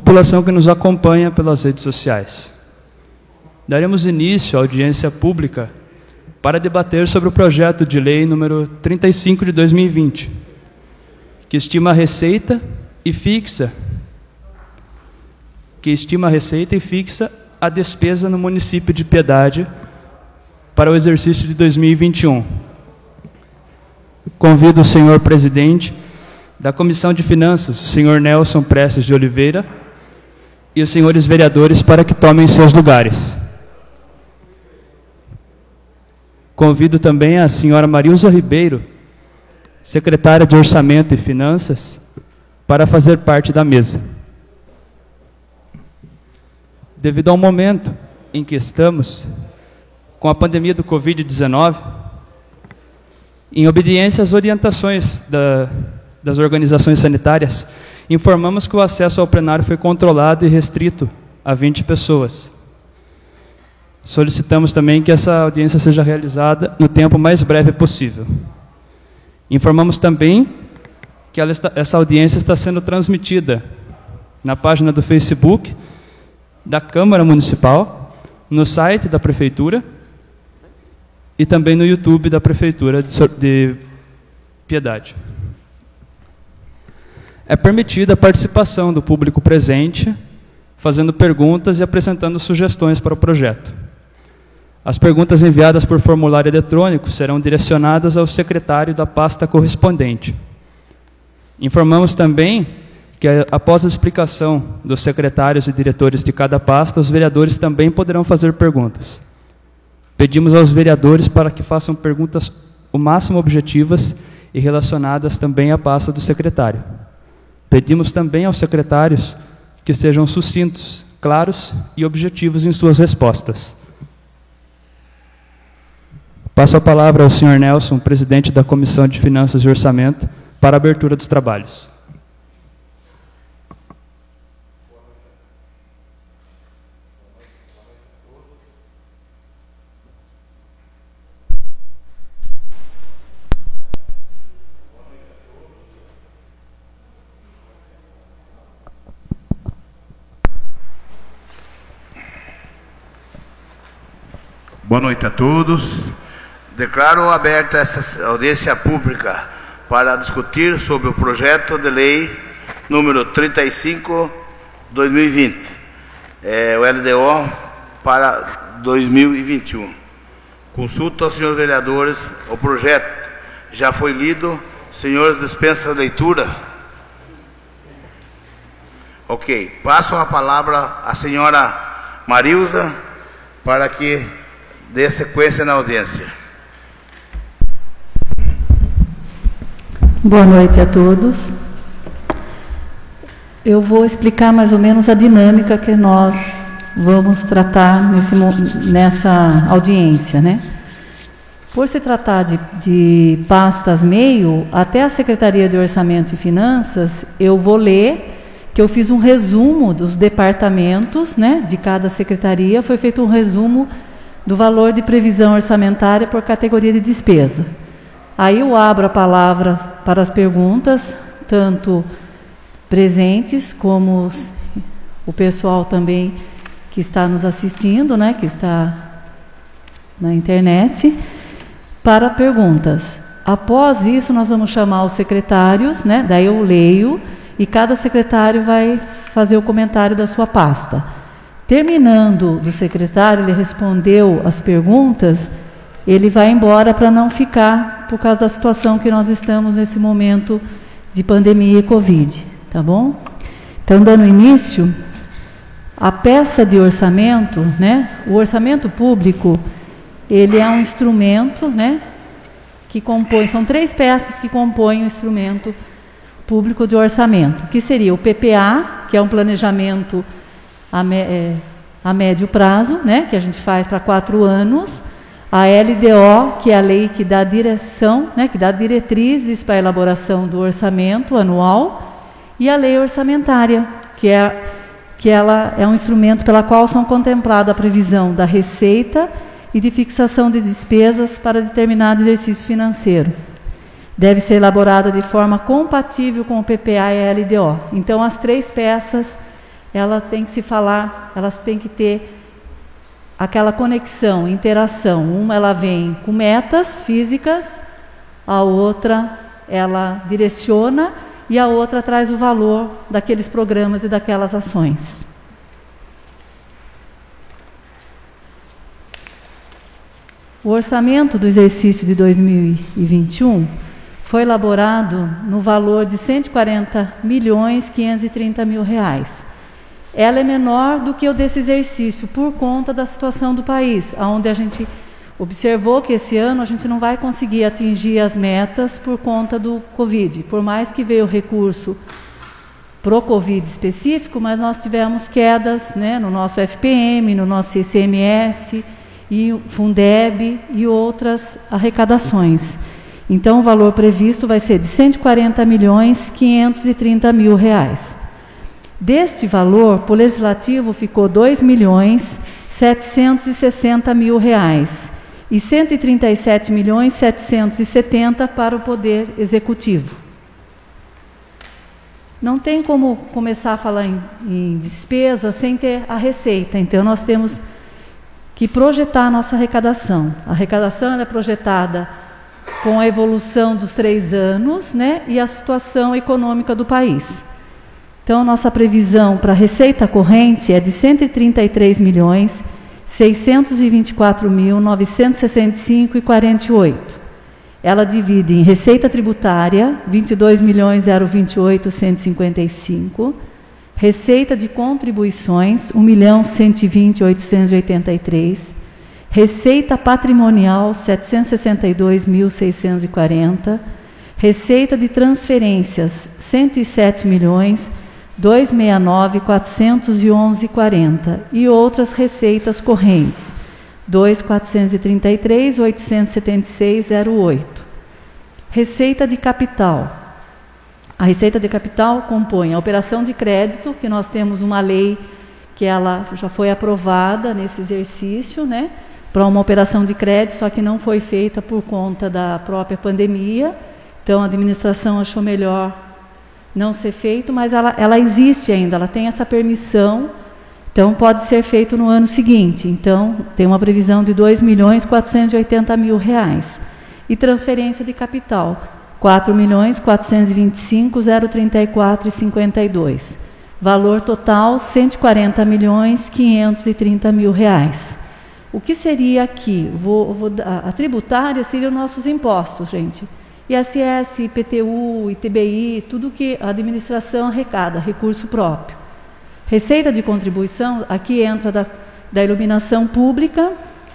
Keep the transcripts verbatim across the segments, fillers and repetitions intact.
população que nos acompanha pelas redes sociais. Daremos início à audiência pública para debater sobre o projeto de lei número trinta e cinco de dois mil e vinte, que estima a receita e fixa que estima a receita e fixa a despesa no município de Piedade para o exercício de dois mil e vinte e um. Convido o senhor presidente da Comissão de Finanças, o senhor Nelson Prestes de Oliveira, e os senhores vereadores para que tomem seus lugares. Convido também a senhora Marilza Ribeiro, secretária de Orçamento e Finanças, para fazer parte da mesa. Devido ao momento em que estamos, com a pandemia do Covid dezenove, em obediência às orientações da, das organizações sanitárias, informamos que o acesso ao plenário foi controlado e restrito a vinte pessoas. Solicitamos também que essa audiência seja realizada no tempo mais breve possível. Informamos também que ela está, essa audiência está sendo transmitida na página do Facebook da Câmara Municipal, no site da Prefeitura e também no YouTube da Prefeitura de, de Piedade. É permitida a participação do público presente, fazendo perguntas e apresentando sugestões para o projeto. As perguntas enviadas por formulário eletrônico serão direcionadas ao secretário da pasta correspondente. Informamos também que, após a explicação dos secretários e diretores de cada pasta, os vereadores também poderão fazer perguntas. Pedimos aos vereadores para que façam perguntas o máximo objetivas e relacionadas também à pasta do secretário. Pedimos também aos secretários que sejam sucintos, claros e objetivos em suas respostas. Passo a palavra ao senhor Nelson, presidente da Comissão de Finanças e Orçamento, para a abertura dos trabalhos. Boa noite a todos. Declaro aberta essa audiência pública para discutir sobre o projeto de lei número trinta e cinco de dois mil e vinte, é, o L D O para dois mil e vinte e um. Consulto aos senhores vereadores, o projeto já foi lido. Senhores, dispensa a leitura? Ok. Passo a palavra à senhora Marilza para que dê sequência na audiência. Boa noite a todos. Eu vou explicar mais ou menos a dinâmica que nós vamos tratar nesse, nessa audiência, né? Por se tratar de, de pastas meio, até a Secretaria de Orçamento e Finanças, eu vou ler que eu fiz um resumo dos departamentos, né, de cada secretaria. Foi feito um resumo do valor de previsão orçamentária por categoria de despesa. Aí eu abro a palavra para as perguntas, tanto presentes como os, o pessoal também que está nos assistindo, né, que está na internet, para perguntas. Após isso, nós vamos chamar os secretários, né, daí eu leio e cada secretário vai fazer o comentário da sua pasta. Terminando do secretário, ele respondeu as perguntas, ele vai embora para não ficar por causa da situação que nós estamos nesse momento de pandemia e Covid, tá bom? Então, dando início, a peça de orçamento, né? O orçamento público, ele é um instrumento, né? Que compõe, são três peças que compõem o instrumento público de orçamento, que seria o P P A, que é um planejamento a, me, é, a médio prazo, né? Que a gente faz para quatro anos, a L D O, que é a lei que dá direção, né, que dá diretrizes para a elaboração do orçamento anual, e a lei orçamentária, que, é, que ela é um instrumento pela qual são contempladas a previsão da receita e de fixação de despesas para determinado exercício financeiro. Deve ser elaborada de forma compatível com o P P A e a L D O. Então, as três peças, elas têm que se falar, elas têm que ter aquela conexão, interação. Uma ela vem com metas físicas, a outra ela direciona e a outra traz o valor daqueles programas e daquelas ações. O orçamento do exercício de dois mil e vinte e um foi elaborado no valor de cento e quarenta milhões quinhentos e trinta mil reais. Ela é menor do que o desse exercício por conta da situação do país, onde a gente observou que esse ano a gente não vai conseguir atingir as metas por conta do Covid. Por mais que veio o recurso pro Covid específico, mas nós tivemos quedas, né, no nosso F P M, no nosso I C M S, e Fundeb e outras arrecadações. Então, o valor previsto vai ser de cento e quarenta milhões quinhentos e trinta mil reais. Deste valor, para o Legislativo ficou dois milhões setecentos e sessenta mil reais e cento e trinta e sete milhões setecentos e setenta para o Poder Executivo. Não tem como começar a falar em, em despesa sem ter a receita, então nós temos que projetar a nossa arrecadação. A arrecadação é projetada com a evolução dos três anos, né, e a situação econômica do país. Então, nossa previsão para a receita corrente é de cento e trinta e três milhões seiscentos e vinte e quatro mil novecentos e sessenta e cinco reais e quarenta e oito centavos. Ela divide em receita tributária, vinte e dois milhões zero vinte e oito mil cento e cinquenta e cinco reais, receita de contribuições, um milhão cento e vinte mil oitocentos e oitenta e três reais, receita patrimonial, setecentos e sessenta e dois mil seiscentos e quarenta reais, receita de transferências, cento e sete milhões duzentos e sessenta e nove mil quatrocentos e onze reais e quarenta centavos, e outras receitas correntes, dois milhões quatrocentos e trinta e três mil oitocentos e setenta e seis reais e zero oito. Receita de capital. A receita de capital compõe a operação de crédito, que nós temos uma lei que ela já foi aprovada nesse exercício, né, para uma operação de crédito, só que não foi feita por conta da própria pandemia. Então, a administração achou melhor não ser feito, mas ela, ela existe ainda, ela tem essa permissão, então pode ser feito no ano seguinte. Então, tem uma previsão de dois milhões quatrocentos e oitenta mil reais. E transferência de capital, quatro milhões quatrocentos e vinte e cinco mil trinta e quatro reais e cinquenta e dois centavos. Valor total, cento e quarenta milhões quinhentos e trinta mil reais. O que seria aqui? Vou, vou, a, a tributária seriam nossos impostos, gente. I S S, I P T U, I T B I, tudo que a administração arrecada, recurso próprio. Receita de contribuição, aqui entra da, da iluminação pública,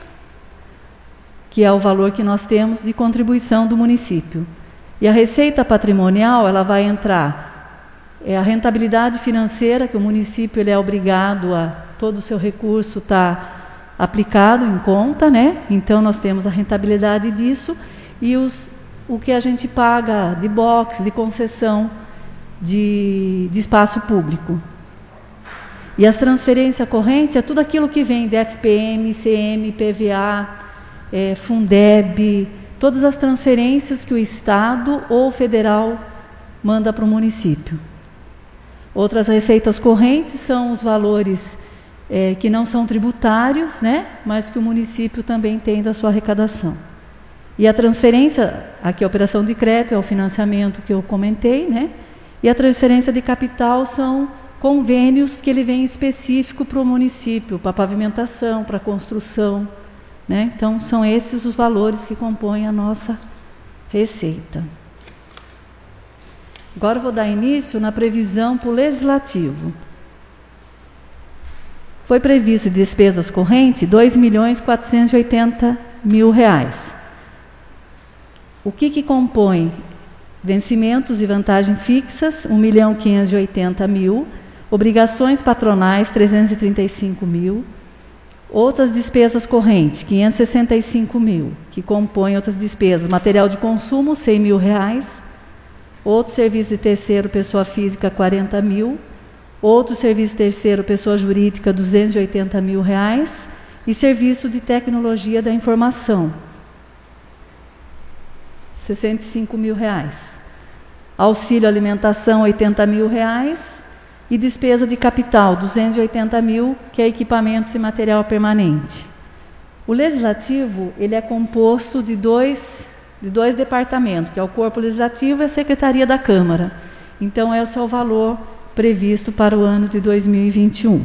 que é o valor que nós temos de contribuição do município. E a receita patrimonial, ela vai entrar, é a rentabilidade financeira, que o município ele é obrigado a, todo o seu recurso está aplicado em conta, né? Então, nós temos a rentabilidade disso, e os, o que a gente paga de box, de concessão de, de espaço público. E as transferências correntes é tudo aquilo que vem de F P M, I C M, I P V A, é, Fundeb, todas as transferências que o Estado ou o federal manda para o município. Outras receitas correntes são os valores é, que não são tributários, né, mas que o município também tem da sua arrecadação. E a transferência, aqui a operação de crédito é o financiamento que eu comentei, né, e a transferência de capital são convênios que ele vem específico para o município, para pavimentação, para construção, né? Então, são esses os valores que compõem a nossa receita. Agora eu vou dar início na previsão para o Legislativo. Foi previsto de despesas correntes dois milhões quatrocentos e oitenta mil reais. O que que compõe? Vencimentos e vantagens fixas, um milhão quinhentos e oitenta mil, obrigações patronais, trezentos e trinta e cinco mil, outras despesas correntes, quinhentos e sessenta e cinco mil, que compõem outras despesas, material de consumo, cem mil reais, outro serviço de terceiro, pessoa física, quarenta mil, outro serviço terceiro, pessoa jurídica, duzentos e oitenta mil reais, e serviço de tecnologia da informação, sessenta e cinco mil reais. Auxílio alimentação, oitenta mil reais. E despesa de capital, duzentos e oitenta mil, que é equipamentos e material permanente. O Legislativo, ele é composto de dois, de dois departamentos, que é o Corpo Legislativo e a Secretaria da Câmara. Então, esse é o valor previsto para o ano de dois mil e vinte e um.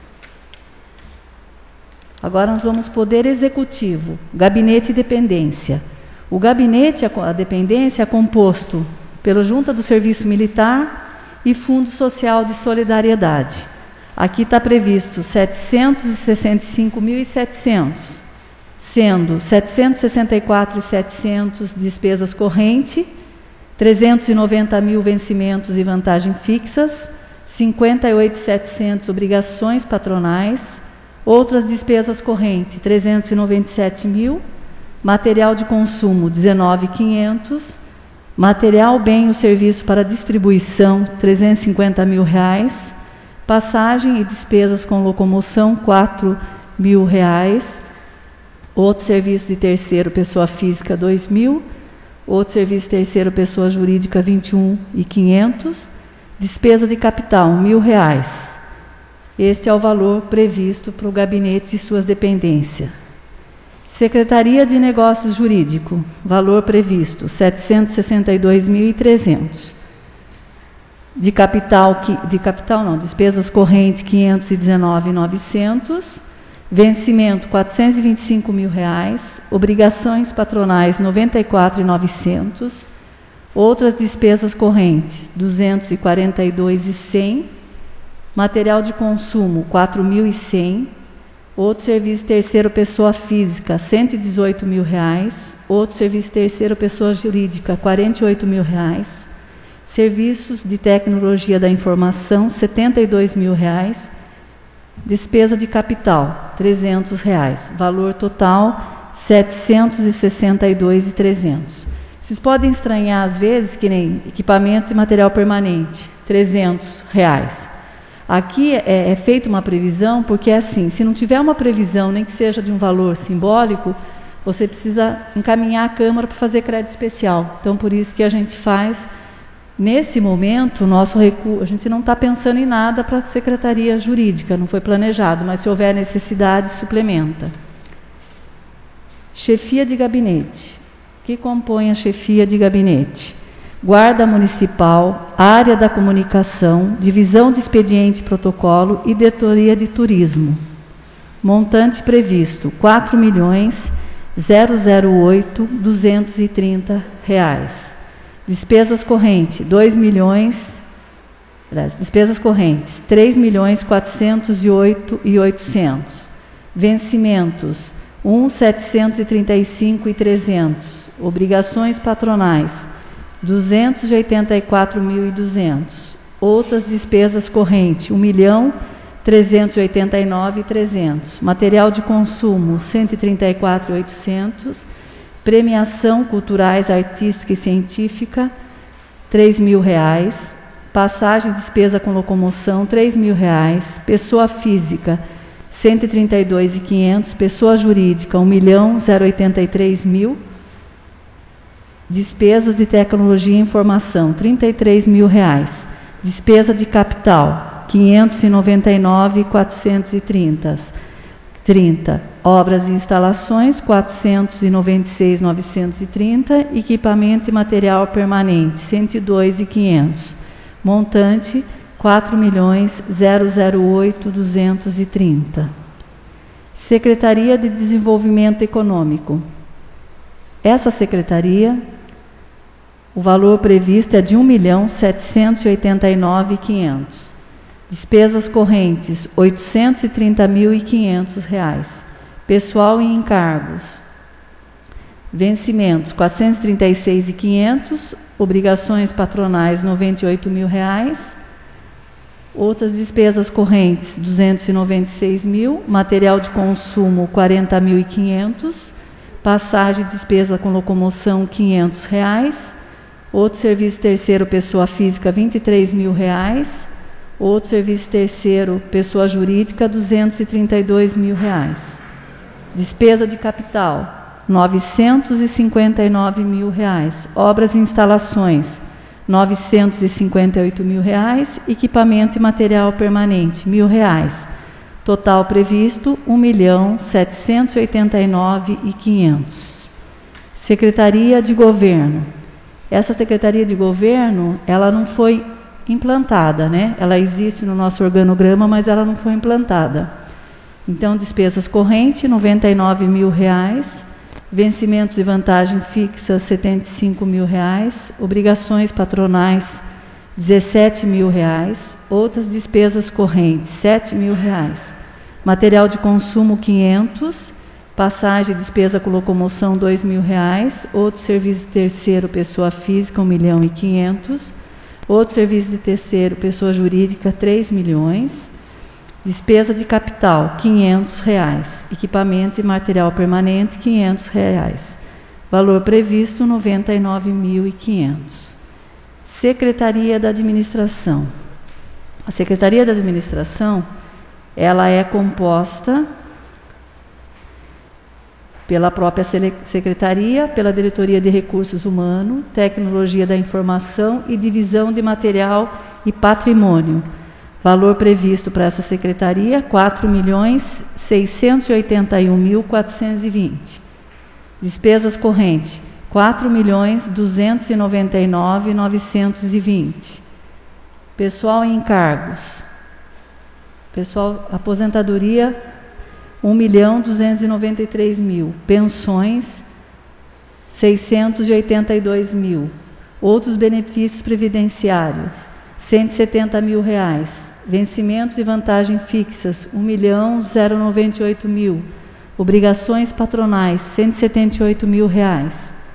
Agora nós vamos Poder Executivo, Gabinete e Dependência. O gabinete, a dependência, é composto pela Junta do Serviço Militar e Fundo Social de Solidariedade. Aqui está previsto setecentos e sessenta e cinco mil e setecentos, sendo setecentos e sessenta e quatro mil e setecentos despesas correntes, trezentos e noventa mil vencimentos e vantagens fixas, cinquenta e oito mil e setecentos obrigações patronais, outras despesas correntes, trezentos e noventa e sete mil, material de consumo, dezenove mil e quinhentos, material, bem ou serviço para distribuição, trezentos e cinquenta mil reais, passagem e despesas com locomoção, quatro mil reais, outro serviço de terceiro, pessoa física, dois mil, outro serviço de terceiro, pessoa jurídica, vinte e um mil e quinhentos, despesa de capital, mil reais. Este é o valor previsto para o gabinete e suas dependências. Secretaria de Negócios Jurídico, valor previsto, setecentos e sessenta e dois mil e trezentos. De capital, de capital não, despesas correntes, quinhentos e dezenove mil e novecentos. Vencimento, quatrocentos e vinte e cinco mil reais. Obrigações patronais, noventa e quatro mil e novecentos. Outras despesas correntes, duzentos e quarenta e dois mil e cem. Material de consumo, quatro mil e cem. Outro serviço terceiro, pessoa física, cento e dezoito mil reais. Outro serviço terceiro, pessoa jurídica, quarenta e oito mil reais. Serviços de tecnologia da informação, setenta e dois mil reais. Despesa de capital, trezentos reais. Valor total, setecentos e sessenta e dois mil e trezentos. Vocês podem estranhar, às vezes, que nem equipamento e material permanente, trezentos reais. Aqui é, é feita uma previsão, porque é assim, se não tiver uma previsão, nem que seja de um valor simbólico, você precisa encaminhar a Câmara para fazer crédito especial. Então, por isso que a gente faz, nesse momento, o nosso recurso, a gente não está pensando em nada para a Secretaria Jurídica, não foi planejado, mas se houver necessidade, suplementa. Chefia de Gabinete. O que compõe a chefia de gabinete? Guarda Municipal, Área da Comunicação, Divisão de Expediente e Protocolo e Diretoria de Turismo. Montante previsto, quatro milhões zero zero oito mil duzentos e trinta reais. Despesas correntes, dois milhões, despesas correntes, três milhões quatrocentos e oito mil e oitocentos. Vencimentos, um milhão setecentos e trinta e cinco mil e trezentos. Obrigações patronais, duzentos e oitenta e quatro mil e duzentos. Outras despesas correntes, um milhão trezentos e oitenta e nove mil e trezentos. Material de consumo, cento e trinta e quatro mil e oitocentos. Premiação culturais, artística e científica, três mil reais. Passagem e despesa com locomoção, três mil reais. Pessoa física, cento e trinta e dois mil e quinhentos. Pessoa jurídica, um milhão zero oitenta e três mil. Despesas de tecnologia e informação, trinta e três mil reais. Despesa de capital, quinhentos e noventa e nove mil quatrocentos e trinta. trinta. Obras e instalações, quatrocentos e noventa e seis mil novecentos e trinta. Equipamento e material permanente, cento e dois mil e quinhentos. Montante, quatro milhões zero zero oito mil duzentos e trinta. Secretaria de Desenvolvimento Econômico. Essa secretaria, o valor previsto é de um milhão setecentos e oitenta e nove mil e quinhentos. Despesas correntes, oitocentos e trinta mil e quinhentos reais. Pessoal e encargos. Vencimentos, quatrocentos e trinta e seis mil e quinhentos. Obrigações patronais, noventa e oito mil reais. Outras despesas correntes, duzentos e noventa e seis mil. Material de consumo, quarenta mil e quinhentos. Passagem e despesa com locomoção, quinhentos reais. Outro serviço terceiro, pessoa física, vinte e três mil reais. Outro serviço terceiro, pessoa jurídica, duzentos e trinta e dois mil reais. Despesa de capital, novecentos e cinquenta e nove mil reais. Obras e instalações, novecentos e cinquenta e oito mil reais. Equipamento e material permanente, mil reais. Total previsto, um milhão setecentos e oitenta e nove mil e quinhentos. Secretaria de Governo. Essa Secretaria de Governo, ela não foi implantada, né? Ela existe no nosso organograma, mas ela não foi implantada. Então, despesas correntes, noventa e nove mil reais. Vencimentos e vantagem fixa, setenta e cinco mil reais. Obrigações patronais, dezessete mil reais. Outras despesas correntes, sete mil reais. Material de consumo, quinhentos. Passagem e despesa com locomoção, dois mil reais. Outro serviço de terceiro, pessoa física, um milhão e quinhentos. Outro serviço de terceiro, pessoa jurídica, três milhões. Despesa de capital, quinhentos reais. Equipamento e material permanente, quinhentos reais. Valor previsto, noventa e nove mil e quinhentos. Secretaria da Administração. A Secretaria da Administração, ela é composta pela própria Secretaria, pela Diretoria de Recursos Humanos, Tecnologia da Informação e Divisão de Material e Patrimônio. Valor previsto para essa secretaria, quatro milhões seiscentos e oitenta e um mil quatrocentos e vinte. Despesas correntes, quatro milhões duzentos e noventa e nove mil novecentos e vinte. Pessoal em encargos. Pessoal, aposentadoria, um milhão duzentos e noventa e três mil. Pensões, seiscentos e oitenta e dois mil. Outros benefícios previdenciários, cento e setenta mil reais. Vencimentos e vantagens fixas, um milhão noventa e oito mil. Obrigações patronais, cento e setenta e oito mil reais.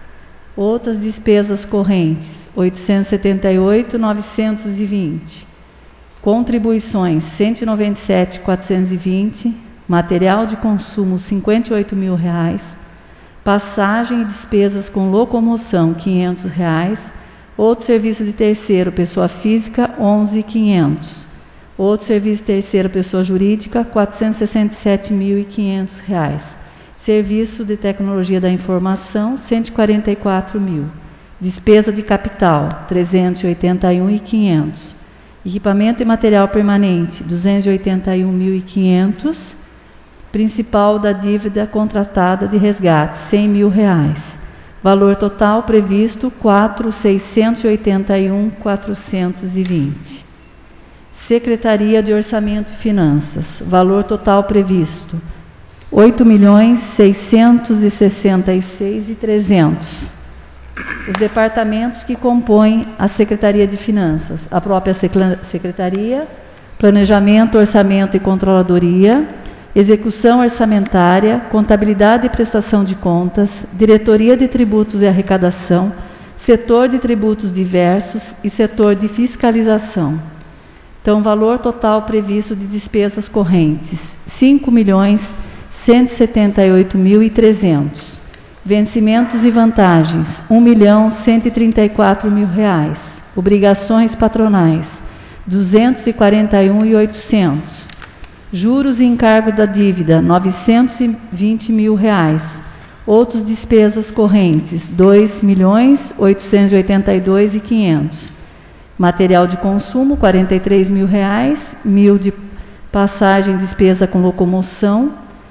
Outras despesas correntes, oitocentos e setenta e oito mil novecentos e vinte. Contribuições, cento e noventa e sete mil quatrocentos e vinte. Material de consumo, cinquenta e oito mil reais. Passagem e despesas com locomoção, quinhentos reais. Outro serviço de terceiro, pessoa física, onze mil e quinhentos. Outro serviço de terceiro, pessoa jurídica, quatrocentos e sessenta e sete mil e quinhentos reais. Serviço de tecnologia da informação, cento e quarenta e quatro mil. Despesa de capital, trezentos e oitenta e um mil e quinhentos. Equipamento e material permanente, duzentos e oitenta e um mil e quinhentos. Principal da dívida contratada de resgate, cem mil reais. Valor total previsto, quatro milhões seiscentos e oitenta e um mil quatrocentos e vinte. Secretaria de Orçamento e Finanças. Valor total previsto, oito milhões seiscentos e sessenta e seis mil e trezentos. Os departamentos que compõem a Secretaria de Finanças. A própria Secretaria, Planejamento, Orçamento e Controladoria, Execução Orçamentária, Contabilidade e Prestação de Contas, Diretoria de Tributos e Arrecadação, Setor de Tributos Diversos e Setor de Fiscalização. Então, valor total previsto de despesas correntes, cinco milhões cento e setenta e oito mil e trezentos. Vencimentos e vantagens, um milhão cento e trinta e quatro mil reais. Obrigações patronais, duzentos e quarenta e um mil e oitocentos. Juros e encargo da dívida, novecentos e vinte mil reais. Outras despesas correntes, dois milhões oitocentos e oitenta e dois mil e quinhentos. Material de consumo, quarenta e três mil reais, mil de passagem, despesa com locomoção.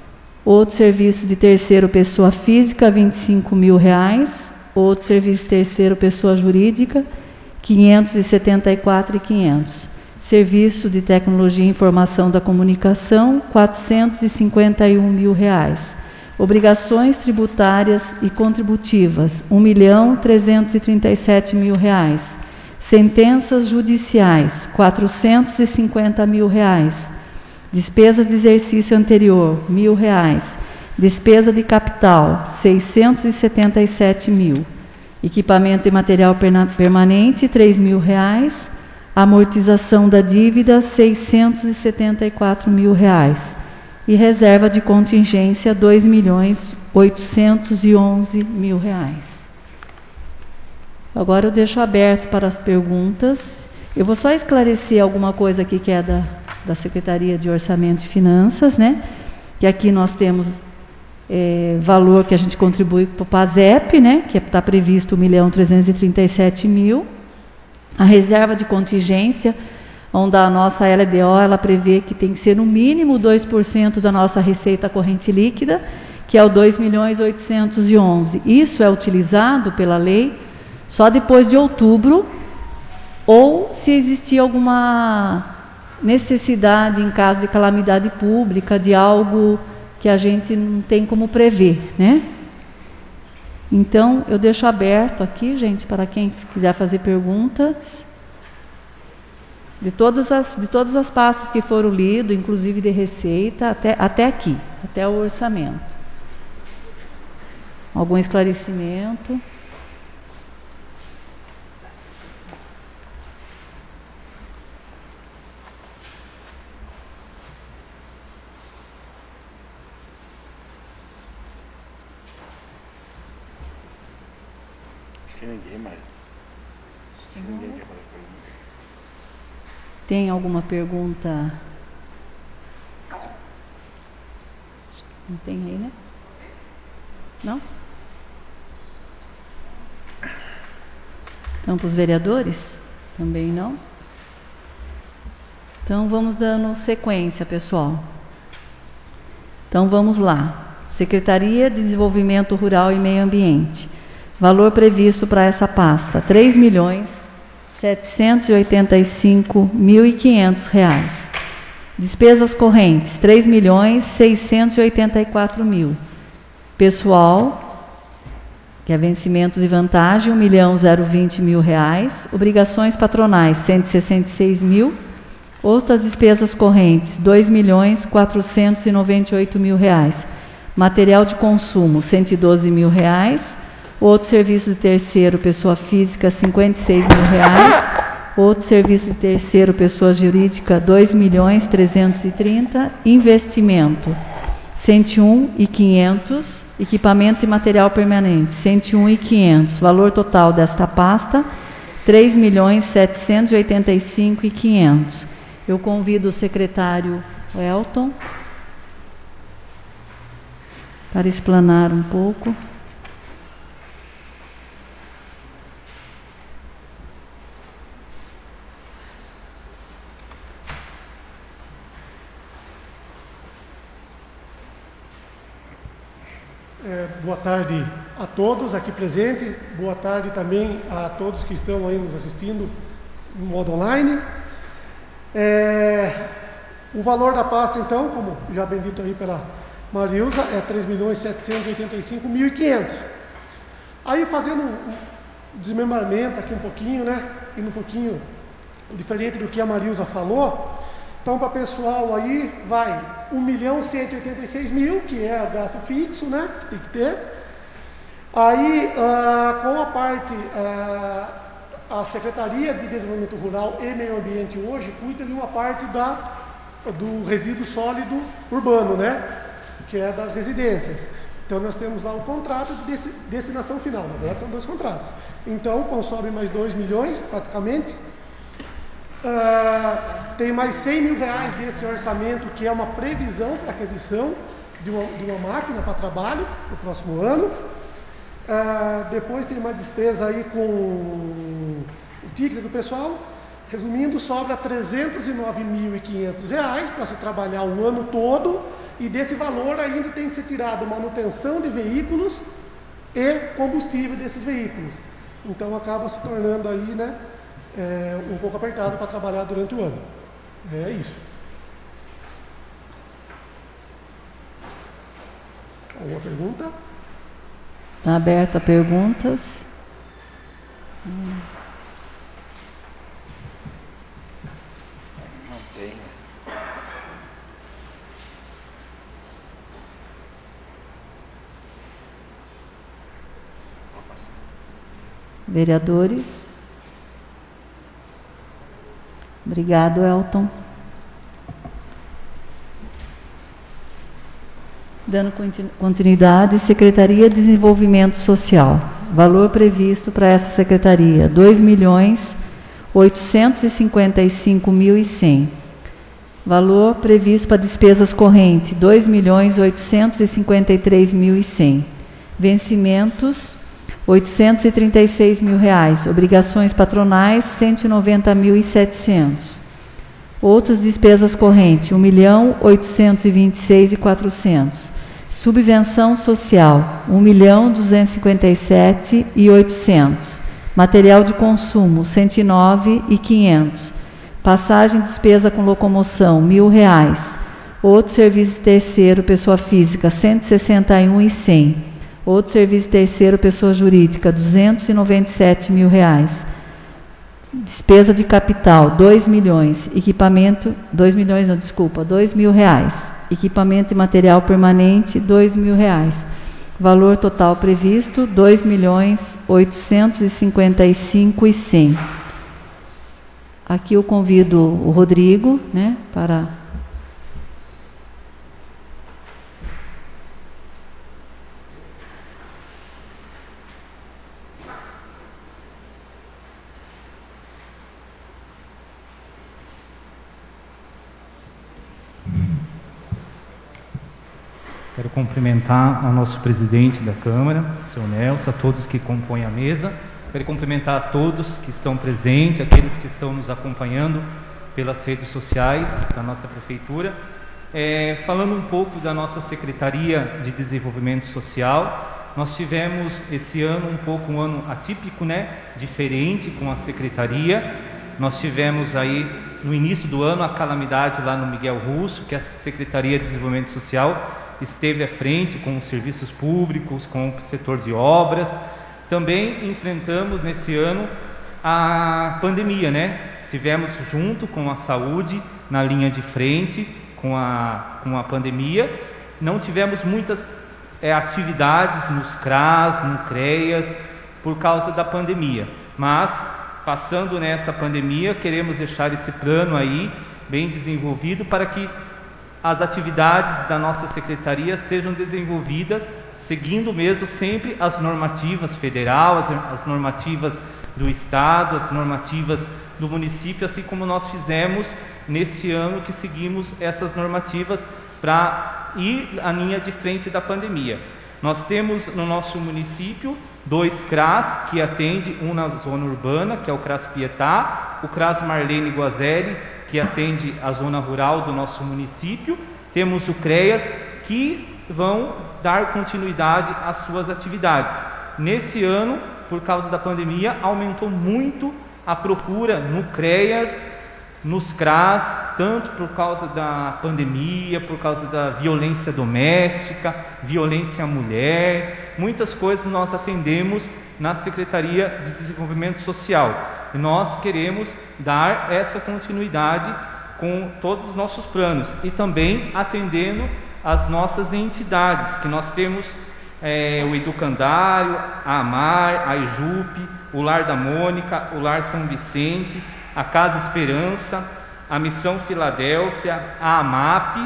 Outro serviço de terceiro, pessoa física, vinte e cinco mil reais. Outro serviço de terceiro, pessoa jurídica, quinhentos e setenta e quatro mil e quinhentos. Serviço de tecnologia e informação da comunicação, quatrocentos e cinquenta e um mil reais. Obrigações tributárias e contributivas, um milhão trezentos e trinta e sete mil reais. Sentenças judiciais, quatrocentos e cinquenta mil reais. Despesas de exercício anterior, mil reais. Despesa de capital, seiscentos e setenta e sete mil. Equipamento e material permanente, três mil reais. Amortização da dívida, seiscentos e setenta e quatro mil reais. E reserva de contingência, dois milhões oitocentos e onze mil reais. Agora eu deixo aberto para as perguntas. Eu vou só esclarecer alguma coisa aqui que é da, da Secretaria de Orçamento e Finanças, né? Que aqui nós temos é, valor que a gente contribui para o PASEP, né? Que está previsto um milhão trezentos e trinta e sete mil. A reserva de contingência, onde a nossa L D O ela prevê que tem que ser no mínimo dois por cento da nossa receita corrente líquida, que é o dois milhões oitocentos e onze. Isso é utilizado pela lei só depois de outubro, ou se existir alguma necessidade em caso de calamidade pública, de algo que a gente não tem como prever, né? Então, eu deixo aberto aqui, gente, para quem quiser fazer perguntas. De todas as, de todas as pastas que foram lidas, inclusive de receita, até, até aqui, até o orçamento. Algum esclarecimento? Acho que ninguém mais. Acho que ninguém quer fazer pergunta. Tem alguma pergunta? Não tem aí, né? Não? Então, para os vereadores? Também não? Então, vamos dando sequência, pessoal. Então, vamos lá. Secretaria de Desenvolvimento Rural e Meio Ambiente. Valor previsto para essa pasta, três milhões setecentos e oitenta e cinco mil e quinhentos reais. Despesas correntes, três milhões seiscentos e oitenta e quatro mil. Pessoal, que é vencimentos e vantagem, um milhão zero vinte mil reais. Obrigações patronais, cento e sessenta e seis mil. Outras despesas correntes, dois milhões quatrocentos e noventa e oito mil reais. Material de consumo, cento e doze mil reais. Outro serviço de terceiro, pessoa física, cinquenta e seis mil reais. Outro serviço de terceiro, pessoa jurídica, dois milhões trezentos e trinta. Investimento, cento e um mil e quinhentos. Equipamento e material permanente, cento e um mil e quinhentos. Valor total desta pasta, três milhões setecentos e oitenta e cinco mil e quinhentos. Eu convido o secretário Elton para explanar um pouco. É, boa tarde a todos aqui presentes, boa tarde também a todos que estão aí nos assistindo no modo online. É, o valor da pasta, então, como já bem dito aí pela Marilza, é três milhões setecentos e oitenta e cinco mil e quinhentos. Aí, fazendo um desmembramento aqui um pouquinho, né, indo um pouquinho diferente do que a Marilza falou. Então, para o pessoal aí, vai um milhão cento e oitenta e seis mil, que é gasto fixo, né? Que tem que ter. Aí, ah, com a parte, ah, a Secretaria de Desenvolvimento Rural e Meio Ambiente hoje cuida de uma parte da, do resíduo sólido urbano, né? Que é das residências. Então, nós temos lá o contrato de destinação final. Na verdade, são dois contratos. Então, consome mais dois milhões, praticamente. Uh, tem mais cem mil reais desse orçamento, que é uma previsão para aquisição de uma, de uma máquina para trabalho no próximo ano. Uh, depois tem uma despesa aí com o ticket do pessoal. Resumindo, sobra trezentos e nove mil e quinhentos reais para se trabalhar o ano todo, e desse valor ainda tem que ser tirado manutenção de veículos e combustível desses veículos. Então acaba se tornando aí, né, É, um pouco apertado para trabalhar durante o ano. É isso. Alguma pergunta? Está aberta a perguntas. Hum. Não tem. Vereadores? Obrigado, Elton. Dando continuidade, Secretaria de Desenvolvimento Social. Valor previsto para essa secretaria, dois milhões oitocentos e cinquenta e cinco mil e cem. Valor previsto para despesas correntes, dois milhões oitocentos e cinquenta e três mil e cem. Vencimentos, oitocentos e trinta e seis mil reais. Obrigações patronais, cento e noventa mil e setecentos. Outras despesas correntes, um milhão oitocentos e vinte e seis mil e quatrocentos. Subvenção social, um milhão duzentos e cinquenta e sete mil e oitocentos. Material de consumo, cento e nove mil e quinhentos. Passagem de despesa com locomoção, mil reais. Outro serviço terceiro, pessoa física, cento e sessenta e um mil e cem. Outro serviço terceiro, pessoa jurídica, duzentos e noventa e sete mil reais. Despesa de capital, dois milhões. Equipamento, dois milhões, não, desculpa, dois mil reais. Equipamento e material permanente, dois mil reais. Valor total previsto, dois milhões oitocentos e cinquenta e cinco mil e cem. Aqui eu convido o Rodrigo, né, para... Quero cumprimentar ao nosso presidente da Câmara, seu Nelson, a todos que compõem a mesa. Quero cumprimentar a todos que estão presentes, aqueles que estão nos acompanhando pelas redes sociais da nossa Prefeitura. É, falando um pouco da nossa Secretaria de Desenvolvimento Social, nós tivemos esse ano um pouco um ano atípico, né? Diferente com a Secretaria. Nós tivemos aí no início do ano a calamidade lá no Miguel Russo, que a Secretaria de Desenvolvimento Social esteve à frente com os serviços públicos, com o setor de obras. Também enfrentamos nesse ano a pandemia, né? Estivemos junto com a saúde na linha de frente com a, com a pandemia. Não tivemos muitas é, atividades nos C R A S, no CREAS, por causa da pandemia. Mas, passando nessa pandemia, queremos deixar esse plano aí bem desenvolvido para que as atividades da nossa secretaria sejam desenvolvidas seguindo mesmo sempre as normativas federal, as, as normativas do Estado, as normativas do município, assim como nós fizemos neste ano que seguimos essas normativas para ir à linha de frente da pandemia. Nós temos no nosso município dois C R A S que atende, um na zona urbana, que é o C R A S Pietá, o C R A S Marlene Guazelli, que atende a zona rural do nosso município. Temos o CREAS, que vão dar continuidade às suas atividades. Nesse ano, por causa da pandemia, aumentou muito a procura no CREAS, nos C R A S, tanto por causa da pandemia, por causa da violência doméstica, violência à mulher, muitas coisas nós atendemos na Secretaria de Desenvolvimento Social. E nós queremos dar essa continuidade com todos os nossos planos e também atendendo as nossas entidades, que nós temos é, o Educandário, a AMAR, a EJUP, o Lar da Mônica, o Lar São Vicente, a Casa Esperança, a Missão Filadélfia, a AMAP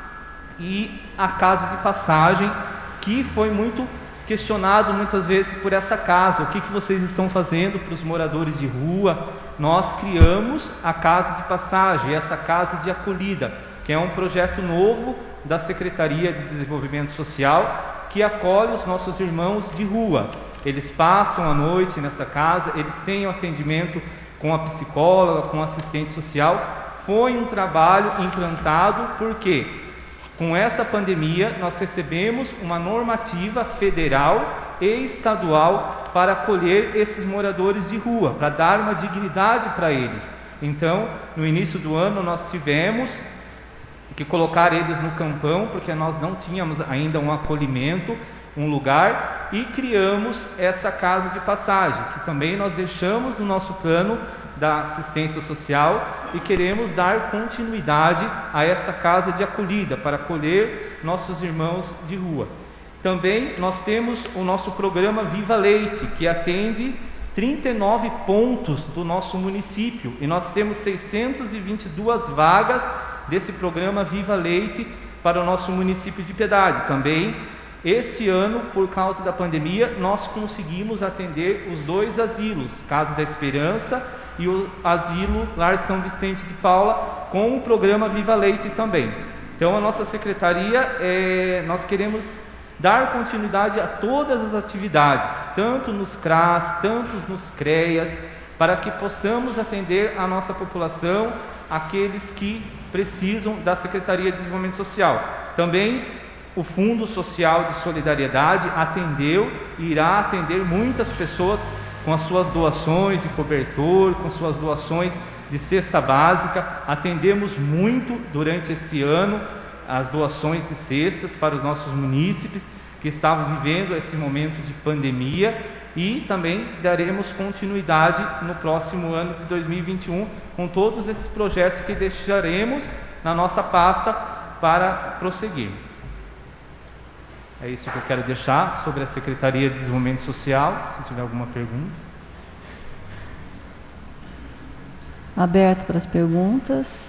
e a Casa de Passagem, que foi muito questionado muitas vezes por essa casa. O que, que vocês estão fazendo para os moradores de rua? Nós criamos a Casa de Passagem, essa casa de acolhida, que é um projeto novo da Secretaria de Desenvolvimento Social, que acolhe os nossos irmãos de rua. Eles passam a noite nessa casa, eles têm o atendimento com a psicóloga, com o assistente social. Foi um trabalho implantado porque com essa pandemia nós recebemos uma normativa federal e estadual para acolher esses moradores de rua, para dar uma dignidade para eles. Então, no início do ano nós tivemos que colocar eles no campão, porque nós não tínhamos ainda um acolhimento, um lugar, e criamos essa casa de passagem, que também nós deixamos no nosso plano da assistência social e queremos dar continuidade a essa casa de acolhida para acolher nossos irmãos de rua. Também nós temos o nosso programa Viva Leite, que atende trinta e nove pontos do nosso município, e nós temos seiscentas e vinte e duas vagas desse programa Viva Leite para o nosso município de Piedade. Também este ano, por causa da pandemia, nós conseguimos atender os dois asilos, Casa da Esperança e o asilo Lar São Vicente de Paula, com o programa Viva Leite também. Então a nossa secretaria, é, nós queremos dar continuidade a todas as atividades, tanto nos C R A S, tanto nos C R E A S, para que possamos atender a nossa população, aqueles que precisam da Secretaria de Desenvolvimento Social. Também o Fundo Social de Solidariedade atendeu e irá atender muitas pessoas com as suas doações de cobertor, com suas doações de cesta básica. Atendemos muito durante esse ano as doações de cestas para os nossos munícipes que estavam vivendo esse momento de pandemia, e também daremos continuidade no próximo ano de dois mil e vinte e um com todos esses projetos que deixaremos na nossa pasta para prosseguir. É isso que eu quero deixar sobre a Secretaria de Desenvolvimento Social. Se tiver alguma pergunta. Aberto para as perguntas.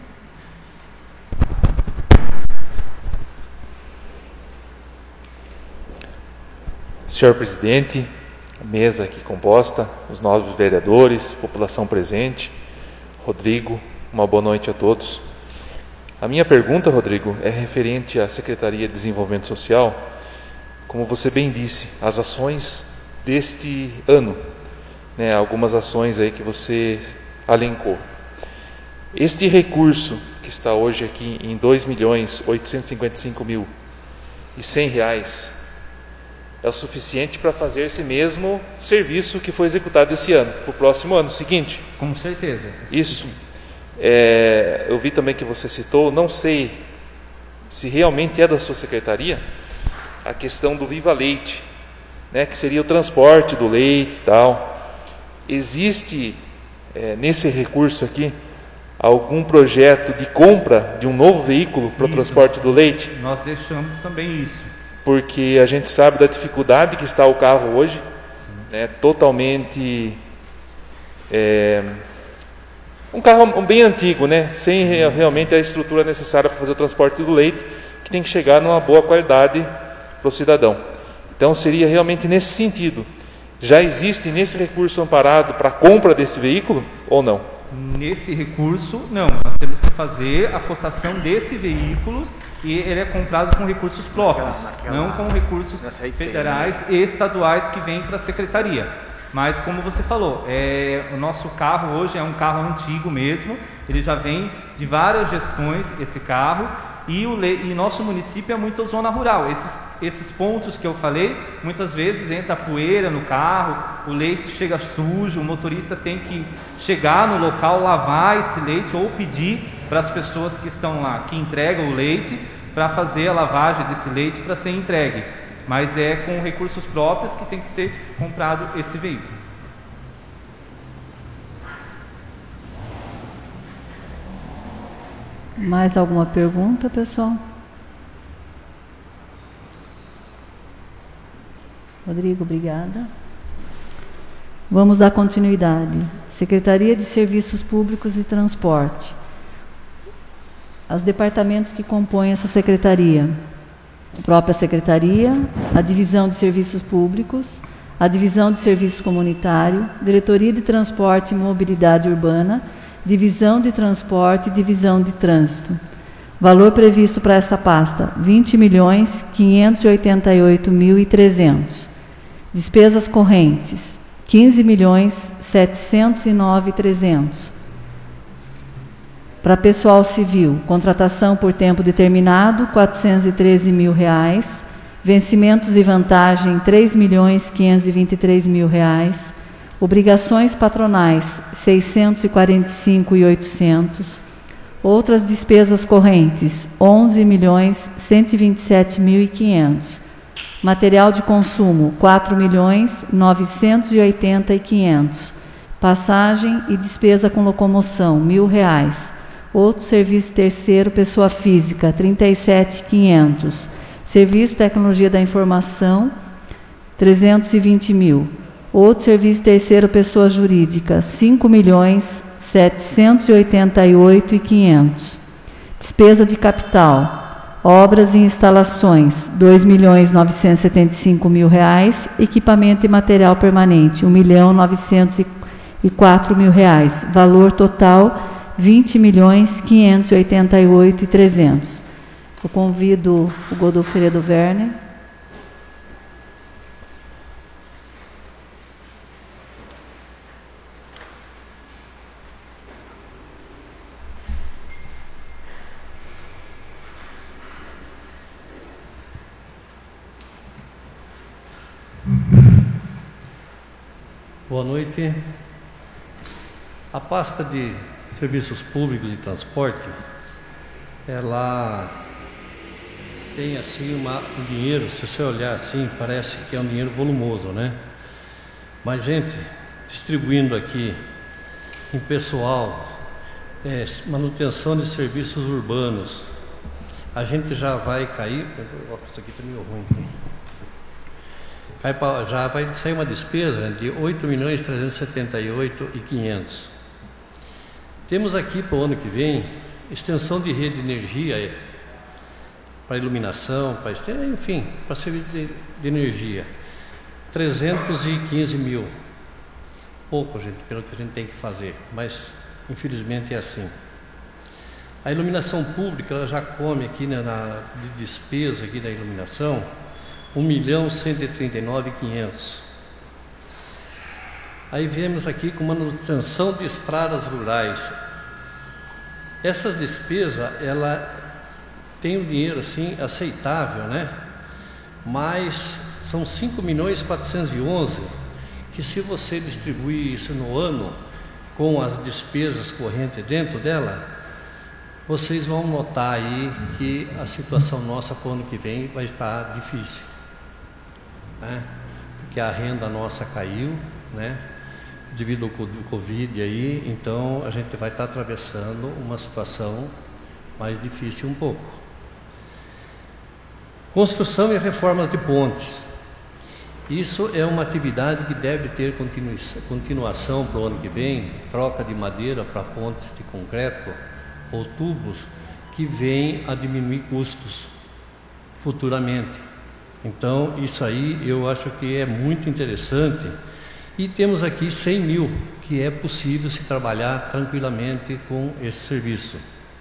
Senhor presidente, mesa aqui composta, os nobres vereadores, população presente, Rodrigo, uma boa noite a todos. A minha pergunta, Rodrigo, é referente à Secretaria de Desenvolvimento Social. Como você bem disse, as ações deste ano, né, algumas ações aí que você alencou. Este recurso que está hoje aqui em dois milhões oitocentos e cinquenta e cinco mil e cem reais é o suficiente para fazer esse mesmo serviço que foi executado esse ano, para o próximo ano seguinte? Com certeza. Isso. É, eu vi também que você citou, não sei se realmente é da sua secretaria, a questão do Viva Leite, né, que seria o transporte do leite e tal. Existe é, nesse recurso aqui algum projeto de compra de um novo veículo para o transporte do leite? Nós deixamos também isso. Porque a gente sabe da dificuldade que está o carro hoje, né, totalmente é, um carro bem antigo, né, sem realmente a estrutura necessária para fazer o transporte do leite, que tem que chegar numa boa qualidade para o cidadão. Então seria realmente nesse sentido. Já existe nesse recurso amparado para a compra desse veículo ou não? Nesse recurso, não. Nós temos que fazer a cotação desse veículo e ele é comprado com recursos próprios, naquela, naquela, não com recursos federais e estaduais que vêm para a secretaria. Mas como você falou, é, o nosso carro hoje é um carro antigo mesmo, ele já vem de várias gestões, esse carro, e o e nosso município é muito zona rural. Esses, esses pontos que eu falei, muitas vezes entra poeira no carro, o leite chega sujo, o motorista tem que chegar no local, lavar esse leite ou pedir para as pessoas que estão lá, que entregam o leite, para fazer a lavagem desse leite para ser entregue. Mas é com recursos próprios que tem que ser comprado esse veículo. Mais alguma pergunta, pessoal? Rodrigo, obrigada. Vamos dar continuidade. Secretaria de Serviços Públicos e Transporte. Os departamentos que compõem essa secretaria: a própria secretaria, a divisão de serviços públicos, a divisão de serviços comunitário, diretoria de transporte e mobilidade urbana, divisão de transporte e divisão de trânsito. Valor previsto para essa pasta: vinte milhões quinhentos e oitenta e oito mil e trezentos. Despesas correntes: quinze milhões setecentos e nove mil e trezentos. Para pessoal civil, contratação por tempo determinado, quatrocentos e treze mil reais. Vencimentos e vantagem, três milhões quinhentos e vinte e três mil reais. Obrigações patronais, seiscentos e quarenta e cinco mil e oitocentos. Outras despesas correntes, onze milhões cento e vinte e sete mil e quinhentos. Material de consumo, quatro milhões novecentos e oitenta mil e quinhentos. Passagem e despesa com locomoção, mil reais. Outro serviço terceiro, pessoa física, trinta e sete mil e quinhentos. Serviço Tecnologia da Informação, trezentos e vinte mil. Outro serviço terceiro, pessoa jurídica, cinco milhões setecentos e oitenta e oito mil e quinhentos. Despesa de capital, obras e instalações, dois milhões novecentos e setenta e cinco mil reais. Equipamento e material permanente, um milhão novecentos e quatro mil reais. Valor total, vinte milhões quinhentos e oitenta e oito mil e trezentos. Eu convido o Godofredo Werner. Boa noite. A pasta de serviços públicos de transporte, ela tem assim uma, um dinheiro, se você olhar assim, parece que é um dinheiro volumoso, né? Mas, gente, distribuindo aqui em pessoal, é, manutenção de serviços urbanos, a gente já vai cair. Isso aqui está meio ruim. Cai pra, já vai sair uma despesa de oito milhões trezentos e setenta e oito mil e quinhentos. Temos aqui para o ano que vem extensão de rede de energia para iluminação, para enfim, para serviço de, de energia. trezentos e quinze mil. Pouco, gente, pelo que a gente tem que fazer, mas infelizmente é assim. A iluminação pública, ela já come aqui, né, na de despesa aqui da iluminação, um milhão cento e trinta e nove mil e quinhentos. Aí viemos aqui com manutenção de estradas rurais. Essas despesas, ela tem um dinheiro assim aceitável, né? Mas são cinco milhões quatrocentos e onze, que se você distribuir isso no ano, com as despesas correntes dentro dela, vocês vão notar aí que a situação nossa para o ano que vem vai estar difícil, né? Porque a renda nossa caiu, né? Devido ao Covid aí, então a gente vai estar atravessando uma situação mais difícil um pouco. Construção e reformas de pontes. Isso é uma atividade que deve ter continuação para o ano que vem, troca de madeira para pontes de concreto ou tubos, que vem a diminuir custos futuramente. Então, isso aí eu acho que é muito interessante. E temos aqui cem mil, que é possível se trabalhar tranquilamente com esse serviço.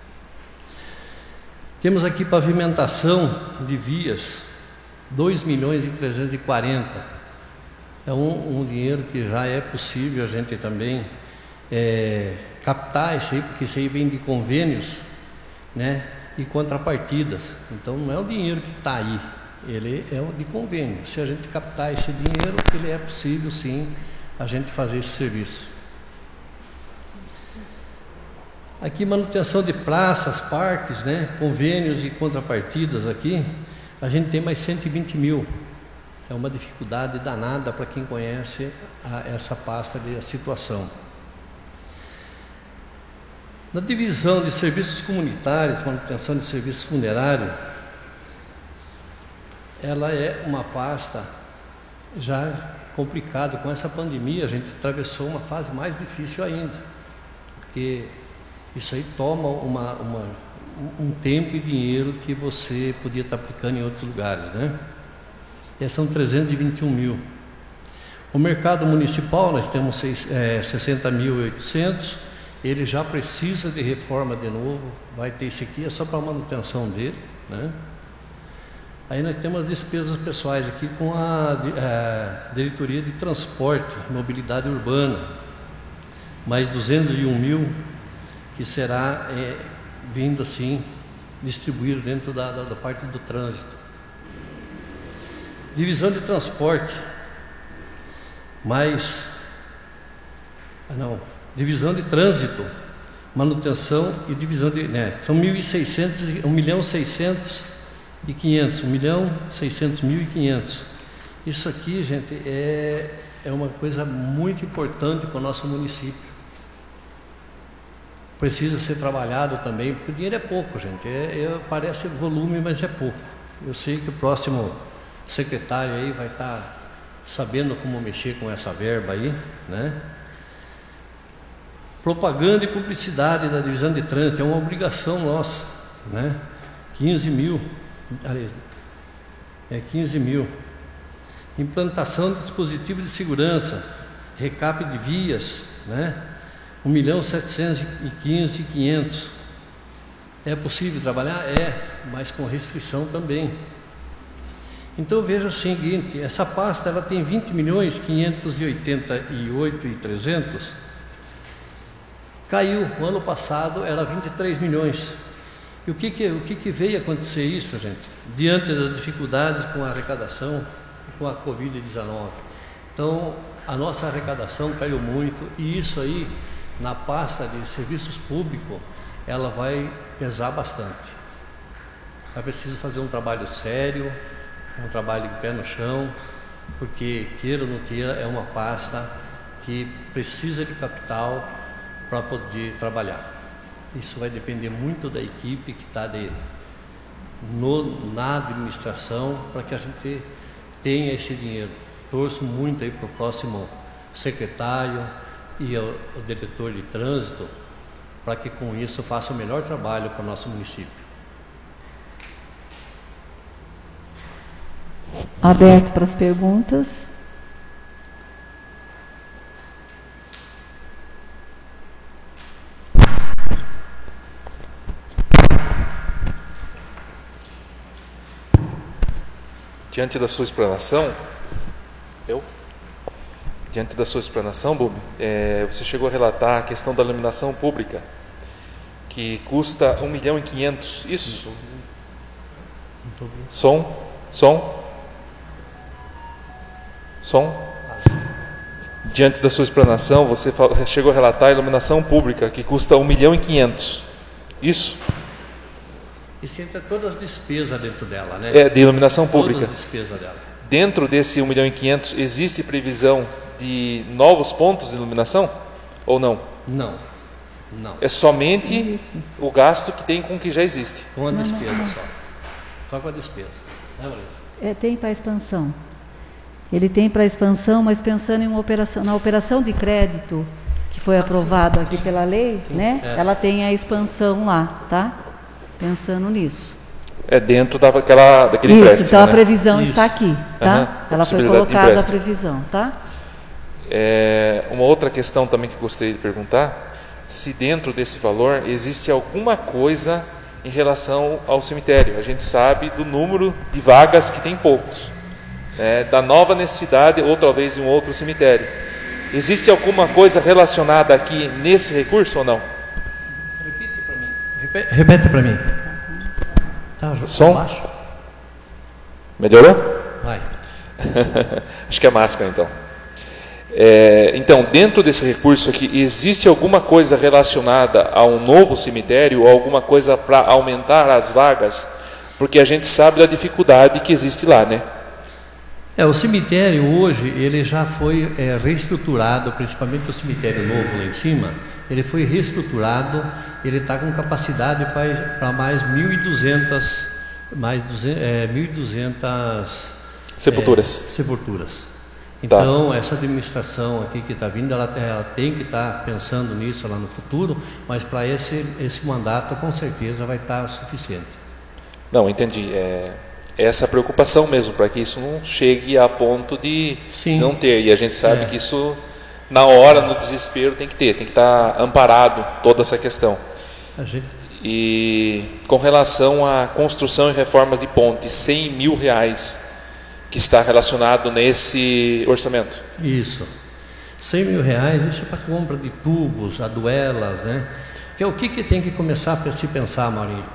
Temos aqui pavimentação de vias, dois milhões e trezentos e quarenta. É um, um dinheiro que já é possível a gente também é, captar isso aí, porque isso aí vem de convênios, né, e contrapartidas. Então não é o dinheiro que está aí, ele é de convênio. Se a gente captar esse dinheiro, ele é possível sim a gente fazer esse serviço. Aqui manutenção de praças, parques, né, convênios e contrapartidas aqui, a gente tem mais cento e vinte mil. É uma dificuldade danada para quem conhece a, essa pasta de situação. Na divisão de serviços comunitários, manutenção de serviços funerários, ela é uma pasta já complicada. Com essa pandemia a gente atravessou uma fase mais difícil ainda, porque isso aí toma uma, uma, um tempo e dinheiro que você podia estar aplicando em outros lugares, né? E são trezentos e vinte e um mil. O mercado municipal, nós temos seis, é, sessenta mil e oitocentos. Ele já precisa de reforma de novo. Vai ter esse aqui, é só para manutenção dele, né? Aí nós temos as despesas pessoais aqui com a, a diretoria de transporte, mobilidade urbana, mais duzentos e um mil, que será é, vindo assim, distribuído dentro da, da, da parte do trânsito. Divisão de transporte, mais, ah não, divisão de trânsito, manutenção e divisão de, né, são mil e seiscentos, um milhão e seiscentos e quinhentos, um milhão e seiscentos mil e quinhentos. Isso aqui, gente, é, é uma coisa muito importante para o nosso município. Precisa ser trabalhado também, porque o dinheiro é pouco, gente. É, é, parece volume, mas é pouco. Eu sei que o próximo secretário aí vai estar sabendo como mexer com essa verba aí, né? Propaganda e publicidade da divisão de trânsito é uma obrigação nossa, né? quinze mil, é quinze mil. Implantação de dispositivos de segurança, recap de vias, né? um milhão setecentos e quinze mil e quinhentos. É possível trabalhar? É, mas com restrição também. Então veja o seguinte, essa pasta ela tem vinte milhões quinhentos e oitenta e oito mil e trezentos. Caiu, o ano passado era vinte e três milhões. E o que que, o que que veio acontecer isso, gente? Diante das dificuldades com a arrecadação, com a Covid dezenove. Então, a nossa arrecadação caiu muito e isso aí, na pasta de serviços públicos, ela vai pesar bastante. É preciso fazer um trabalho sério, um trabalho de pé no chão, porque, queira ou não queira, é uma pasta que precisa de capital para poder trabalhar. Isso vai depender muito da equipe que está na administração para que a gente tenha esse dinheiro. Torço muito aí para o próximo secretário e o, o diretor de trânsito para que com isso faça o melhor trabalho para o nosso município. Aberto para as perguntas. Diante da sua explanação, eu? Diante da sua explanação, Bubi, é, você chegou a relatar a questão da iluminação pública, que custa um milhão e quinhentos, isso? Som? Som? Som? Diante da sua explanação, você chegou a relatar a iluminação pública, que custa um milhão e quinhentos, isso? Isso entra todas as despesas dentro dela, né? É, de iluminação pública. Todas as despesas dela. Dentro desse um milhão e quinhentos, existe previsão de novos pontos de iluminação? Ou não? Não, não. É somente o gasto que tem com o que já existe? Com a Não, despesa não, não. só. Só com a despesa. Né, Maria? É, tem para expansão. Ele tem para expansão, mas pensando em uma operação, na operação de crédito que foi aprovado aqui pela lei, né? É. Ela tem a expansão lá, tá? Pensando nisso. É dentro daquela, daquele Isso, empréstimo, então a né? previsão Isso. está aqui, tá? Aham, a Ela foi possibilidade de colocada a empréstimo. previsão, tá? É, uma outra questão também que eu gostaria de perguntar, se dentro desse valor existe alguma coisa em relação ao cemitério. A gente sabe do número de vagas que tem poucos, né, da nova necessidade ou talvez de um outro cemitério. Existe alguma coisa relacionada aqui nesse recurso ou não? Repete para mim. Repete, repete para mim. Tá, Som? baixo. Melhorou? Vai. Acho que é máscara, então. É, então, dentro desse recurso aqui, existe alguma coisa relacionada a um novo cemitério ou alguma coisa para aumentar as vagas? Porque a gente sabe da dificuldade que existe lá, né? É, o cemitério hoje, ele já foi é, reestruturado, principalmente o cemitério novo lá em cima, ele foi reestruturado, ele está com capacidade para mais mil e duzentas, mais duzentas, é, mil e duzentas Sepulturas. É, sepulturas. Então, tá. Essa administração aqui que está vindo, ela, ela tem que estar tá pensando nisso lá no futuro, mas para esse, esse mandato, com certeza, vai estar tá suficiente. Não, entendi. É, essa preocupação mesmo, para que isso não chegue a ponto de Sim. não ter. E a gente sabe é. que isso, na hora, no desespero, tem que ter, tem que estar tá amparado toda essa questão. A gente... E com relação à construção e reformas de pontes, cem mil reais que está relacionado nesse orçamento. Isso. cem mil reais, isso é para compra de tubos, aduelas, né? Que é o que, que tem que começar a se pensar, Maurinho?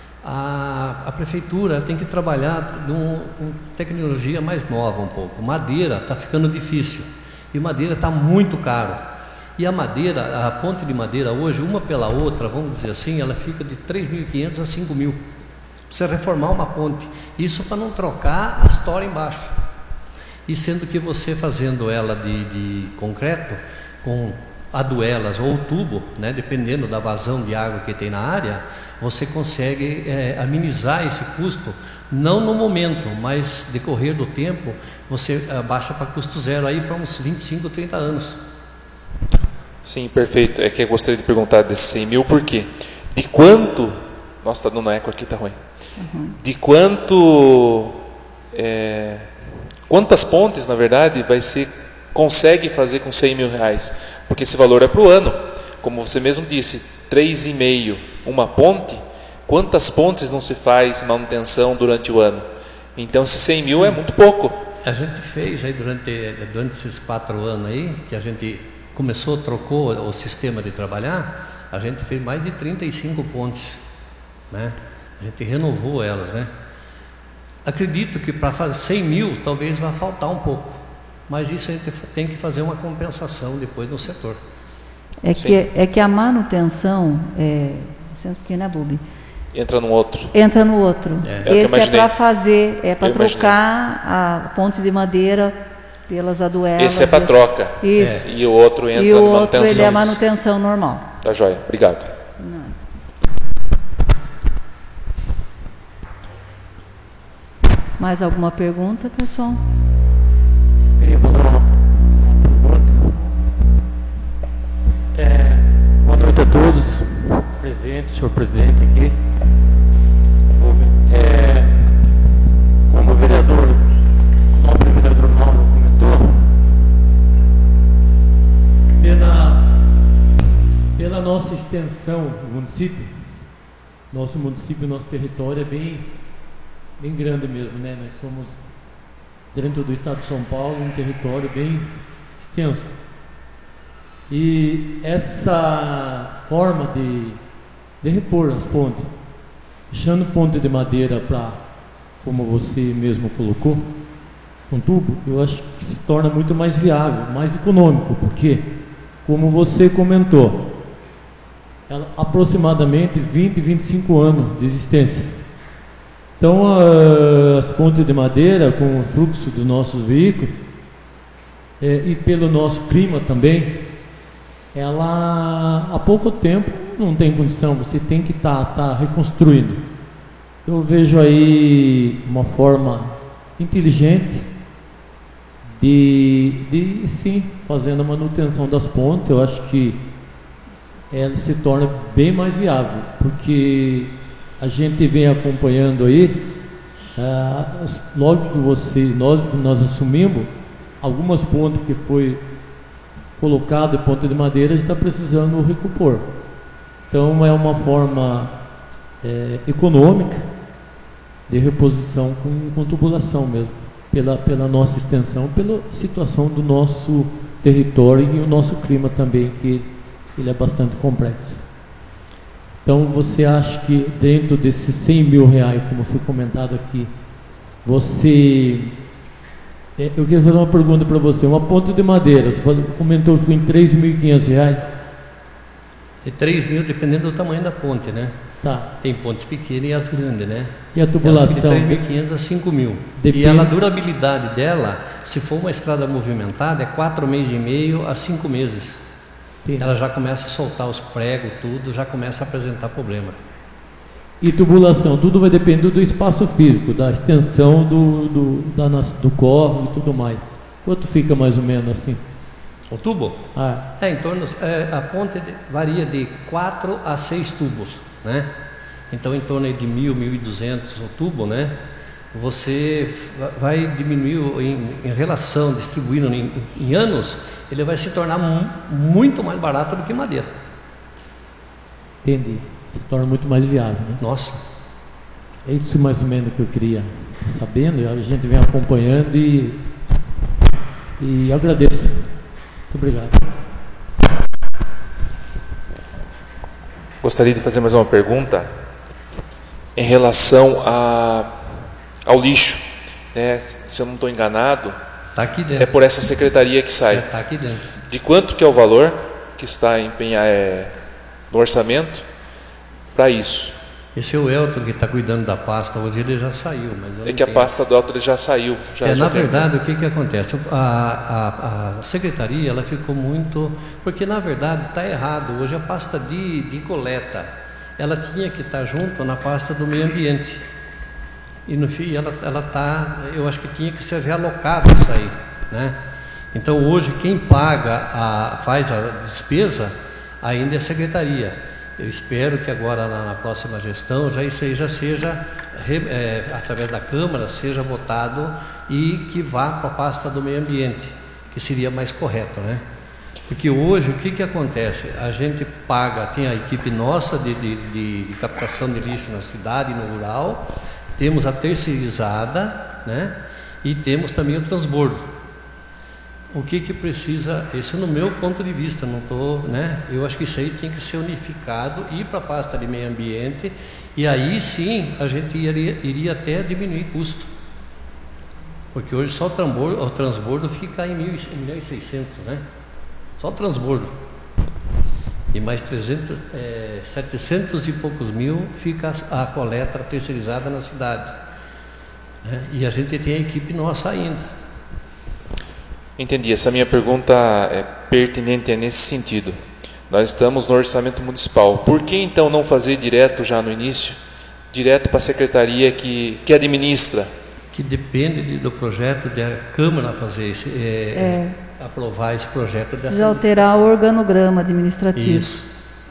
A, a prefeitura tem que trabalhar com tecnologia mais nova um pouco. Madeira está ficando difícil e madeira está muito caro. E a madeira, a ponte de madeira hoje, uma pela outra, vamos dizer assim, ela fica de três mil e quinhentos a cinco mil. Precisa reformar uma ponte. Isso para não trocar a história embaixo. E sendo que você fazendo ela de, de concreto, com aduelas ou tubo, né, dependendo da vazão de água que tem na área, você consegue é, amenizar esse custo, não no momento, mas decorrer do tempo, você abaixa para custo zero aí para uns vinte e cinco, trinta anos. Sim, perfeito. É que eu gostaria de perguntar desses cem mil, por quê? De quanto... Nossa, está dando eco aqui, tá ruim. Uhum. De quanto... É, quantas pontes, na verdade, vai ser, consegue fazer com cem mil reais? Porque esse valor é para o ano. Como você mesmo disse, três e meio uma ponte, quantas pontes não se faz manutenção durante o ano? Então, esses cem mil é muito pouco. A gente fez aí durante, durante esses quatro anos aí, que a gente começou, trocou o sistema de trabalhar, a gente fez mais de trinta e cinco pontes, né? A gente renovou elas, né? Acredito que para fazer cem mil talvez vá faltar um pouco, mas isso a gente tem que fazer uma compensação depois no setor. É que, é que a manutenção, é, que, né, Bubi? Entra no outro. Entra no outro. É. É Esse é para fazer, é para trocar a ponte de madeira pelas aduelas. Esse é para troca. Isso. É. E o outro entra e o na outro, manutenção. ele é a manutenção normal. Tá joia, obrigado. Não. Mais alguma pergunta, pessoal? Queria fazer uma pergunta. É, boa noite a todos, presente, senhor presidente aqui. É, como o vereador, o nobre vereador Mauro comentou, pela, pela nossa extensão do município, nosso município, nosso território é bem, bem grande mesmo, né? Nós somos, dentro do estado de São Paulo, um território bem extenso. E essa forma de, de repor as pontes, deixando ponte de madeira para, como você mesmo colocou, um tubo, eu acho que se torna muito mais viável, mais econômico, porque, como você comentou, ela, aproximadamente vinte, vinte e cinco anos de existência. Então, as pontes de madeira, com o fluxo dos nossos veículos, é, e pelo nosso clima também, ela há pouco tempo não tem condição, você tem que estar tá, tá reconstruindo. Eu vejo aí uma forma inteligente de, de sim, fazendo a manutenção das pontes. Eu acho que ela se torna bem mais viável, porque a gente vem acompanhando aí, ah, logo que você, nós, nós assumimos, algumas pontes que foi colocado em ponte de madeira está precisando recompor. Então é uma forma é, econômica de reposição com, com tubulação mesmo, pela, pela nossa extensão, pela situação do nosso território e o nosso clima também, que ele é bastante complexo. Então você acha que dentro desses cem mil reais, como foi comentado aqui, você... Eu queria fazer uma pergunta para você. Uma ponte de madeira, você comentou que foi em três mil e quinhentos reais? De três mil, dependendo do tamanho da ponte, né? Tá. Tem pontes pequenas e as grandes, né? E a tubulação? De três mil e quinhentos a cinco mil. Depende... E ela, a durabilidade dela, se for uma estrada movimentada, é quatro meses e meio a cinco meses. Entendi. Ela já começa a soltar os pregos, tudo, já começa a apresentar problema. E tubulação, tudo vai depender do espaço físico, da extensão do, do, da, do córrego e tudo mais. Quanto fica mais ou menos assim? O tubo? Ah. É, em torno, é, a ponte de, varia de quatro a seis tubos, né? Então, em torno de mil, mil e duzentos o tubo, né? Você vai diminuir em, em relação, distribuindo em, em anos, ele vai se tornar muito mais barato do que madeira. Entendi. Se torna muito mais viável, né? Nossa. É isso mais ou menos que eu queria sabendo, a gente vem acompanhando e, e agradeço. Muito obrigado. Gostaria de fazer mais uma pergunta em relação a, ao lixo, né? Se eu não estou enganado, tá aqui dentro. É por essa secretaria que sai. Está aqui dentro. De quanto que é o valor que está empenhar, é, no orçamento para isso? Esse é o Elton que está cuidando da pasta, hoje ele já saiu. Mas eu é que a pasta do Elton ele já saiu. Já, é, já na tem... verdade, o que, que acontece? A, a, a secretaria ela ficou muito... Porque, na verdade, está errado. Hoje a pasta de, de coleta, ela tinha que estar junto na pasta do meio ambiente. E, no fim, ela está... Eu acho que tinha que ser realocado isso aí, né? Então, hoje, quem paga, a, faz a despesa, ainda é a secretaria. Eu espero que agora na, na próxima gestão já isso aí já seja, é, através da Câmara, seja votado e que vá para a pasta do meio ambiente, que seria mais correto, né? Porque hoje o que, que acontece? A gente paga, tem a equipe nossa de, de, de, de captação de lixo na cidade e no rural, temos a terceirizada, né? E temos também o transbordo. O que que precisa, isso no meu ponto de vista, não tô, né? Eu acho que isso aí tem que ser unificado, ir para a pasta de meio ambiente, e aí sim a gente iria, iria até diminuir custo. Porque hoje só o transbordo, o transbordo fica em mil e seiscentos, né? Só o transbordo. E mais trezentos, é, setecentos e poucos mil fica a coleta terceirizada na cidade. Né? E a gente tem a equipe nossa ainda. Entendi. Essa minha pergunta é pertinente, é nesse sentido. Nós estamos no orçamento municipal. Por que então não fazer direto já no início, direto para a secretaria que, que administra? Que depende de, do projeto da Câmara fazer esse, é, é. aprovar esse projeto. Precisa alterar o organograma administrativo. Isso.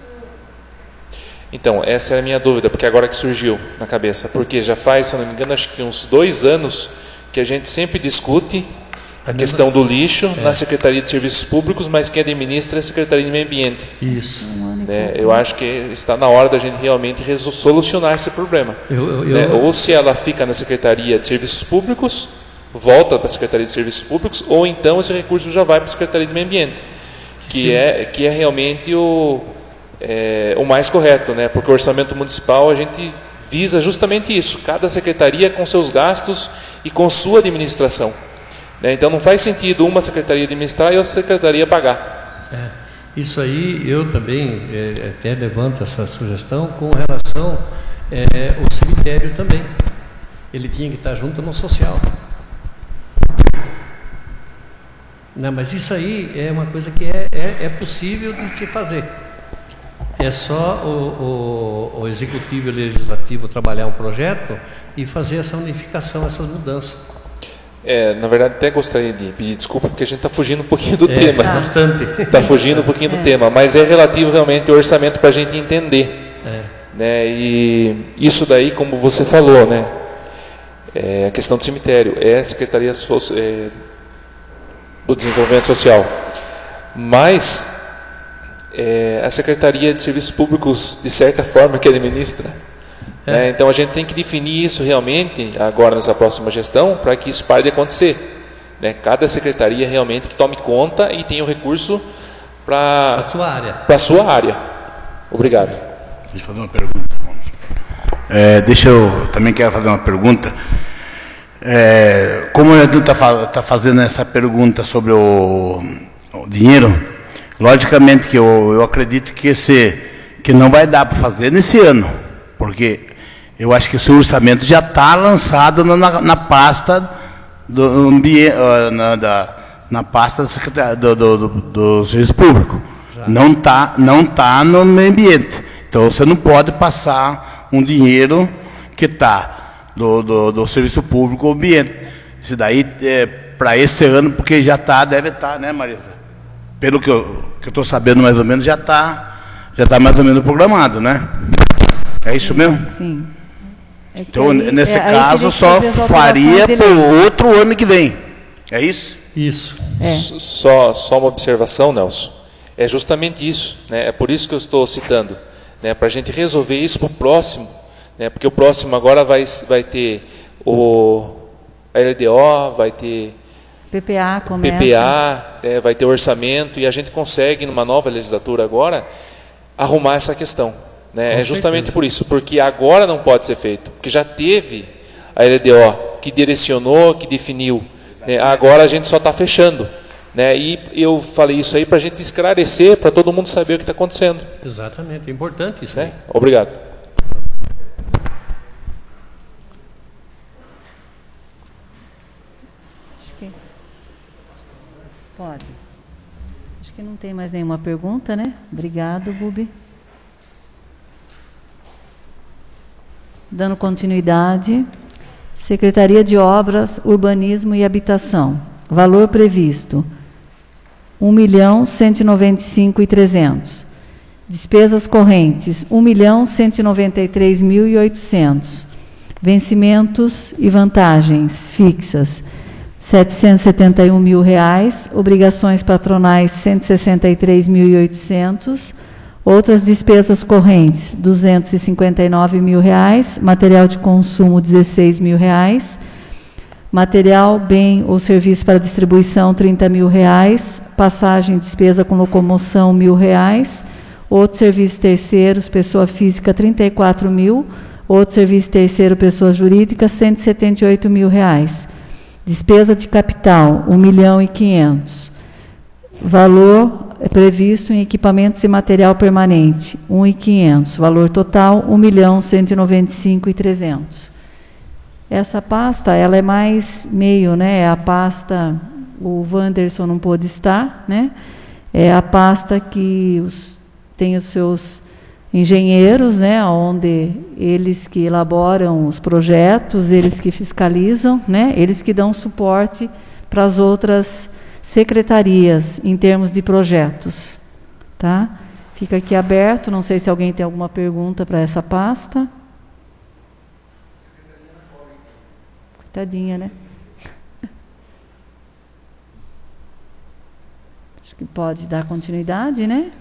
Então, essa é a minha dúvida, porque agora que surgiu na cabeça. Porque já faz, se eu não me engano, acho que uns dois anos que a gente sempre discute a questão do lixo é. na Secretaria de Serviços Públicos, mas quem administra é a Secretaria de Meio Ambiente. Isso. Né? Eu acho que está na hora da gente realmente solucionar esse problema. Eu, eu, né? eu... Ou se ela fica na Secretaria de Serviços Públicos, volta para a Secretaria de Serviços Públicos, ou então esse recurso já vai para a Secretaria de Meio Ambiente, que, é, que é realmente o, é, o mais correto, né? Porque o orçamento municipal a gente visa justamente isso, cada secretaria com seus gastos e com sua administração. Então não faz sentido uma secretaria administrar e outra secretaria pagar. É, isso aí eu também é, até levanto essa sugestão com relação é, ao cemitério também. Ele tinha que estar junto no social. Não, mas isso aí é uma coisa que é, é, é possível de se fazer. É só o, o, o executivo e o legislativo trabalhar um projeto e fazer essa unificação, essas mudanças. É, na verdade, até gostaria de pedir desculpa, porque a gente está fugindo um pouquinho do é, tema. Bastante. Está fugindo um pouquinho é. do tema, mas é relativo realmente ao orçamento para a gente entender. É. Né? E isso daí, como você falou, né? É a questão do cemitério, é a Secretaria so é, do Desenvolvimento Social. Mas é a Secretaria de Serviços Públicos, de certa forma, que administra. É. Então a gente tem que definir isso realmente agora nessa próxima gestão para que isso pare de acontecer. Né? Cada secretaria realmente que tome conta e tenha o recurso para a sua área. Para a sua área. Obrigado. Deixa eu fazer uma pergunta. É, deixa eu também quero fazer uma pergunta. É, como a gente está tá fazendo essa pergunta sobre o, o dinheiro, logicamente que eu, eu acredito que esse que não vai dar para fazer nesse ano, porque eu acho que esse orçamento já está lançado na, na pasta do ambiente, na, da, na pasta da do, do, do, do serviço público. Já. Não está não tá no meio ambiente. Então você não pode passar um dinheiro que está do, do, do serviço público ao ambiente. Isso daí é para esse ano, porque já está, deve estar, tá, né, Marisa? Pelo que eu estou sabendo mais ou menos, já está já tá mais ou menos programado, né? É isso mesmo? Sim. É então, aí, nesse é, caso, só faria para o outro ano que vem. É isso? Isso. É. Só, só uma observação, Nelson. É justamente isso. Né? É por isso que eu estou citando. Né? Para a gente resolver isso para o próximo. Né? Porque o próximo agora vai, vai ter o L D O, vai ter P P A, começa. P P A, é, vai ter orçamento, e a gente consegue, numa nova legislatura agora, arrumar essa questão. Né? É justamente certeza. Por isso, porque agora não pode ser feito, porque já teve a L D O que direcionou, que definiu, né? Agora a gente só está fechando, né? E eu falei isso aí para a gente esclarecer, para todo mundo saber o que está acontecendo. Exatamente, é importante isso, né? Obrigado. Acho que pode. Acho que não tem mais nenhuma pergunta, né? Obrigado, Bubi. Dando continuidade, Secretaria de Obras, Urbanismo e Habitação. Valor previsto, um milhão cento e noventa e cinco mil e trezentos. Despesas correntes, um milhão cento e noventa e três mil e oitocentos. Vencimentos e vantagens fixas, setecentos e setenta e um mil reais. Obrigações patronais, cento e sessenta e três mil e oitocentos. Outras despesas correntes, duzentos e cinquenta e nove mil reais, material de consumo, dezesseis mil reais, material, bem ou serviço para distribuição, trinta mil reais, passagem, despesa com locomoção, mil reais, outro serviço terceiros, pessoa física, trinta e quatro mil, outro serviço terceiro, pessoa jurídica, cento e setenta e oito mil reais. Despesa de capital, um milhão e quinhentos. Valor previsto em equipamentos e material permanente, um milhão e quinhentos. Valor total, um milhão cento e noventa e cinco mil e trezentos. Essa pasta, ela é mais meio, né? É a pasta, o Wanderson não pôde estar, né? É a pasta que os, tem os seus engenheiros, né? Onde eles que elaboram os projetos, eles que fiscalizam, né? Eles que dão suporte para as outras secretarias em termos de projetos, tá? Fica aqui aberto, não sei se alguém tem alguma pergunta para essa pasta. Coitadinha, né? Acho que pode dar continuidade, né?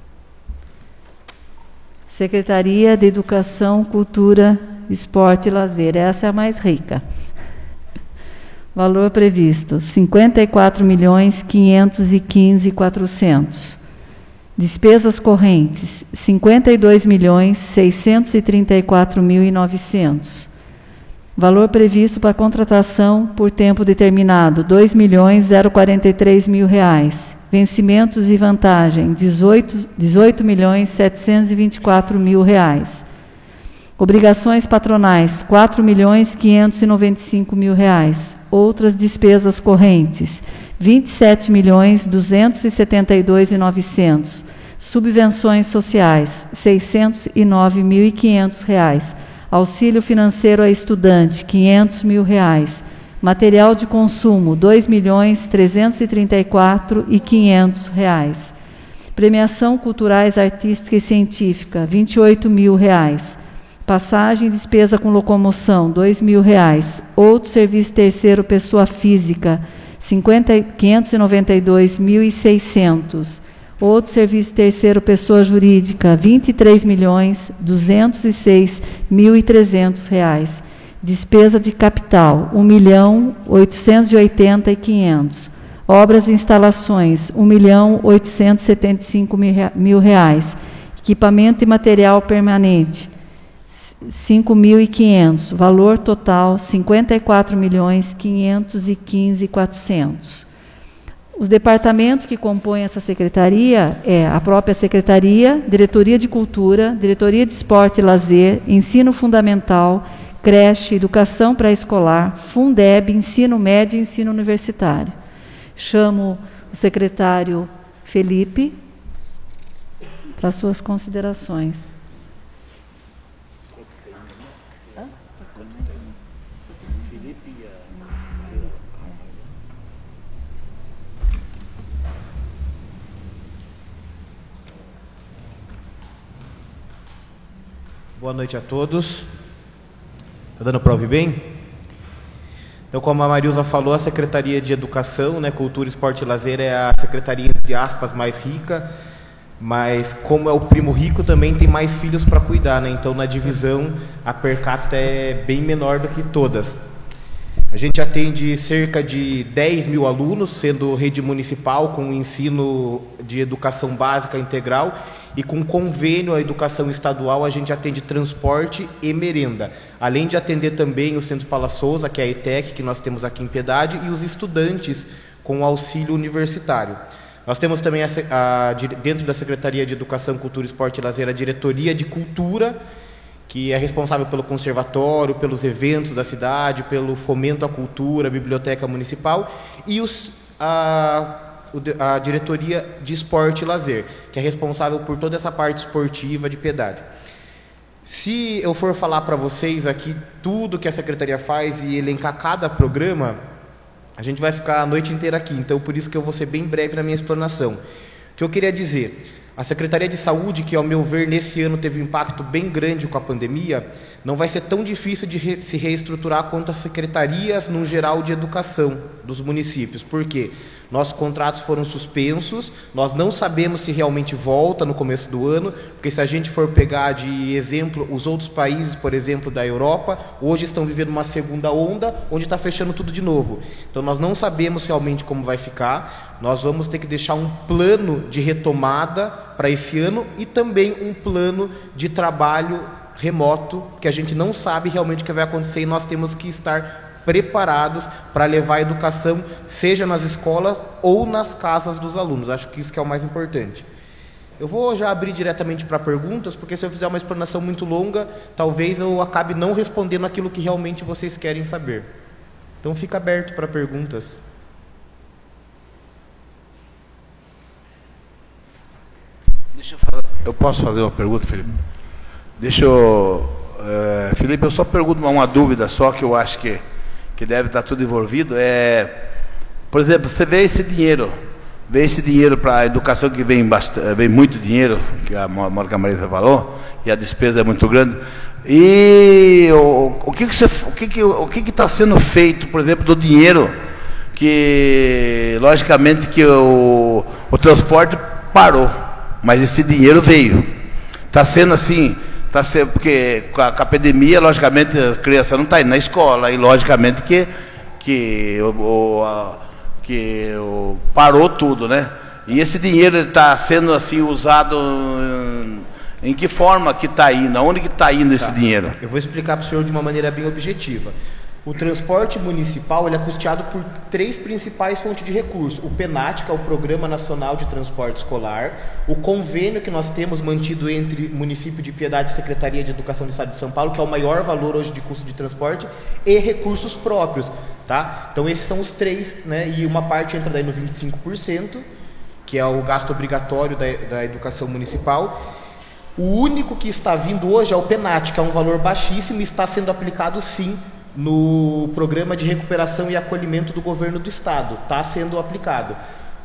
Secretaria de Educação, Cultura, Esporte e Lazer. Essa é a mais rica. Valor previsto, cinquenta e quatro milhões quinhentos e quinze mil e quatrocentos. Despesas correntes, cinquenta e dois milhões seiscentos e trinta e quatro mil e novecentos. Valor previsto para contratação por tempo determinado, dois milhões quarenta e três mil reais. Vencimentos e vantagem, dezoito milhões setecentos e vinte e quatro mil reais. Obrigações patronais, quatro milhões quinhentos e noventa e cinco mil reais. Outras despesas correntes, vinte e sete milhões duzentos e setenta e dois mil e novecentos. Subvenções sociais, seiscentos e nove mil e quinhentos reais. Auxílio financeiro a estudante, quinhentos mil reais. Material de consumo, dois milhões trezentos e trinta e quatro mil e quinhentos reais. Premiação culturais, artística e científica, vinte e oito mil reais. Passagem e despesa com locomoção, dois mil reais. Outro serviço terceiro, pessoa física, quinhentos e noventa e dois mil e seiscentos. Outro serviço terceiro, pessoa jurídica, vinte e três milhões duzentos e seis mil e trezentos reais. Despesa de capital, um milhão oitocentos e oitenta mil e quinhentos. Obras e instalações, um milhão oitocentos e setenta e cinco mil reais. Equipamento e material permanente, cinco mil e quinhentos. Valor total, cinquenta e quatro milhões quinhentos e quinze mil e quatrocentos. Os departamentos que compõem essa secretaria é a própria secretaria, Diretoria de Cultura, Diretoria de Esporte e Lazer, Ensino Fundamental, Creche, Educação Pré-Escolar, Fundeb, Ensino Médio e Ensino Universitário. Chamo o secretário Felipe para suas considerações. Boa noite a todos. Está dando para ouvir bem? Então, como a Marilza falou, a Secretaria de Educação, né, Cultura, Esporte e Lazer é a secretaria, entre aspas, mais rica, mas como é o primo rico, também tem mais filhos para cuidar, né? Então, na divisão, a per capita é bem menor do que todas. A gente atende cerca de dez mil alunos, sendo rede municipal, com ensino de educação básica integral, e com convênio à educação estadual, a gente atende transporte e merenda. Além de atender também o Centro Paula Souza, que é a ETEC, que nós temos aqui em Piedade, e os estudantes com auxílio universitário. Nós temos também, a, a, dentro da Secretaria de Educação, Cultura, Esporte e Lazer, a Diretoria de Cultura, que é responsável pelo conservatório, pelos eventos da cidade, pelo fomento à cultura, a biblioteca municipal, e os, a, a Diretoria de Esporte e Lazer, que é responsável por toda essa parte esportiva de Piedade. Se eu for falar para vocês aqui tudo que a Secretaria faz e elencar cada programa, a gente vai ficar a noite inteira aqui, então por isso que eu vou ser bem breve na minha explanação. O que eu queria dizer... A Secretaria de Saúde, que ao meu ver nesse ano teve um impacto bem grande com a pandemia, não vai ser tão difícil de re se reestruturar quanto as secretarias no geral de educação dos municípios. Por quê? Nossos contratos foram suspensos, nós não sabemos se realmente volta no começo do ano, porque se a gente for pegar de exemplo os outros países, por exemplo, da Europa, hoje estão vivendo uma segunda onda, onde está fechando tudo de novo. Então nós não sabemos realmente como vai ficar, nós vamos ter que deixar um plano de retomada para esse ano e também um plano de trabalho remoto, que a gente não sabe realmente o que vai acontecer e nós temos que estar preparados para levar a educação, seja nas escolas ou nas casas dos alunos. Acho que isso que é o mais importante. Eu vou já abrir diretamente para perguntas, porque se eu fizer uma explanação muito longa, talvez eu acabe não respondendo aquilo que realmente vocês querem saber. Então fica aberto para perguntas. Deixa eu, falar, eu posso fazer uma pergunta, Felipe? Deixa eu... Uh, Felipe, eu só pergunto uma, uma dúvida só, que eu acho que, que deve estar tudo envolvido. É, por exemplo, você vê esse dinheiro, vê esse dinheiro para a educação, que vem, bastante, vem muito dinheiro, que a Mônica Marisa falou, e a despesa é muito grande. E o, o que que você, o que que, o que que está sendo feito, por exemplo, do dinheiro, que logicamente que o, o transporte parou, mas esse dinheiro veio. Está sendo assim, tá sendo, porque com a, com a pandemia, logicamente, a criança não está indo na escola, e logicamente que, que, o, o, a, que o, parou tudo, né? E esse dinheiro está sendo assim usado em, em que forma que está indo? Onde que está indo esse tá. dinheiro? Eu vou explicar para o senhor de uma maneira bem objetiva. O transporte municipal ele é custeado por três principais fontes de recursos. O PENAT, que é o Programa Nacional de Transporte Escolar, o convênio que nós temos mantido entre município de Piedade e Secretaria de Educação do Estado de São Paulo, que é o maior valor hoje de custo de transporte, e recursos próprios. Tá? Então esses são os três, né? E uma parte entra daí no vinte e cinco por cento, que é o gasto obrigatório da, da educação municipal. O único que está vindo hoje é o PENAT, que é um valor baixíssimo e está sendo aplicado sim no Programa de Recuperação e Acolhimento do Governo do Estado. Está sendo aplicado.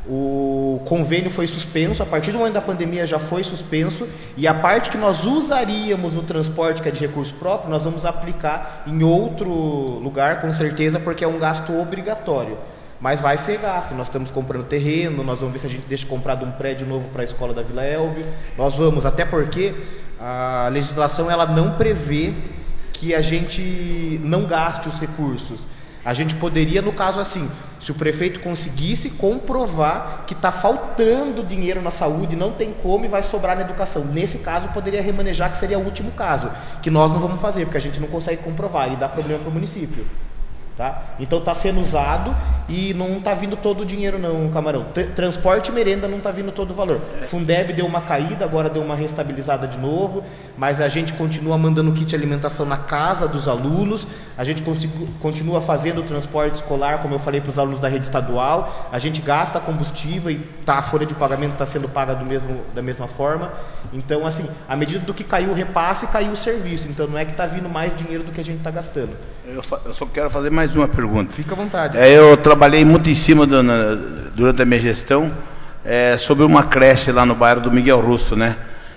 O convênio foi suspenso, a partir do momento da pandemia já foi suspenso, e a parte que nós usaríamos no transporte, que é de recurso próprio, nós vamos aplicar em outro lugar, com certeza, porque é um gasto obrigatório. Mas vai ser gasto, nós estamos comprando terreno, nós vamos ver se a gente deixa comprado um prédio novo para a escola da Vila Elvio, nós vamos, até porque a legislação ela não prevê que a gente não gaste os recursos. A gente poderia, no caso assim, se o prefeito conseguisse comprovar que está faltando dinheiro na saúde, não tem como e vai sobrar na educação. Nesse caso, poderia remanejar, que seria o último caso, que nós não vamos fazer, porque a gente não consegue comprovar e dá problema para o município. Tá? Então está sendo usado e não está vindo todo o dinheiro não, Camarão. T- transporte e merenda não está vindo todo o valor. Fundeb deu uma caída, agora deu uma restabilizada de novo, mas a gente continua mandando kit de alimentação na casa dos alunos, a gente consigo, continua fazendo o transporte escolar, como eu falei para os alunos da rede estadual, a gente gasta combustível e tá, a folha de pagamento está sendo paga do mesmo, da mesma forma. Então, assim, à medida do que caiu o repasse, caiu o serviço. Então não é que está vindo mais dinheiro do que a gente está gastando. Eu, eu só quero fazer mais uma pergunta. Fica à vontade. É, eu trabalhei muito em cima do, na, durante a minha gestão é, sobre uma creche lá no bairro do Miguel Russo, né?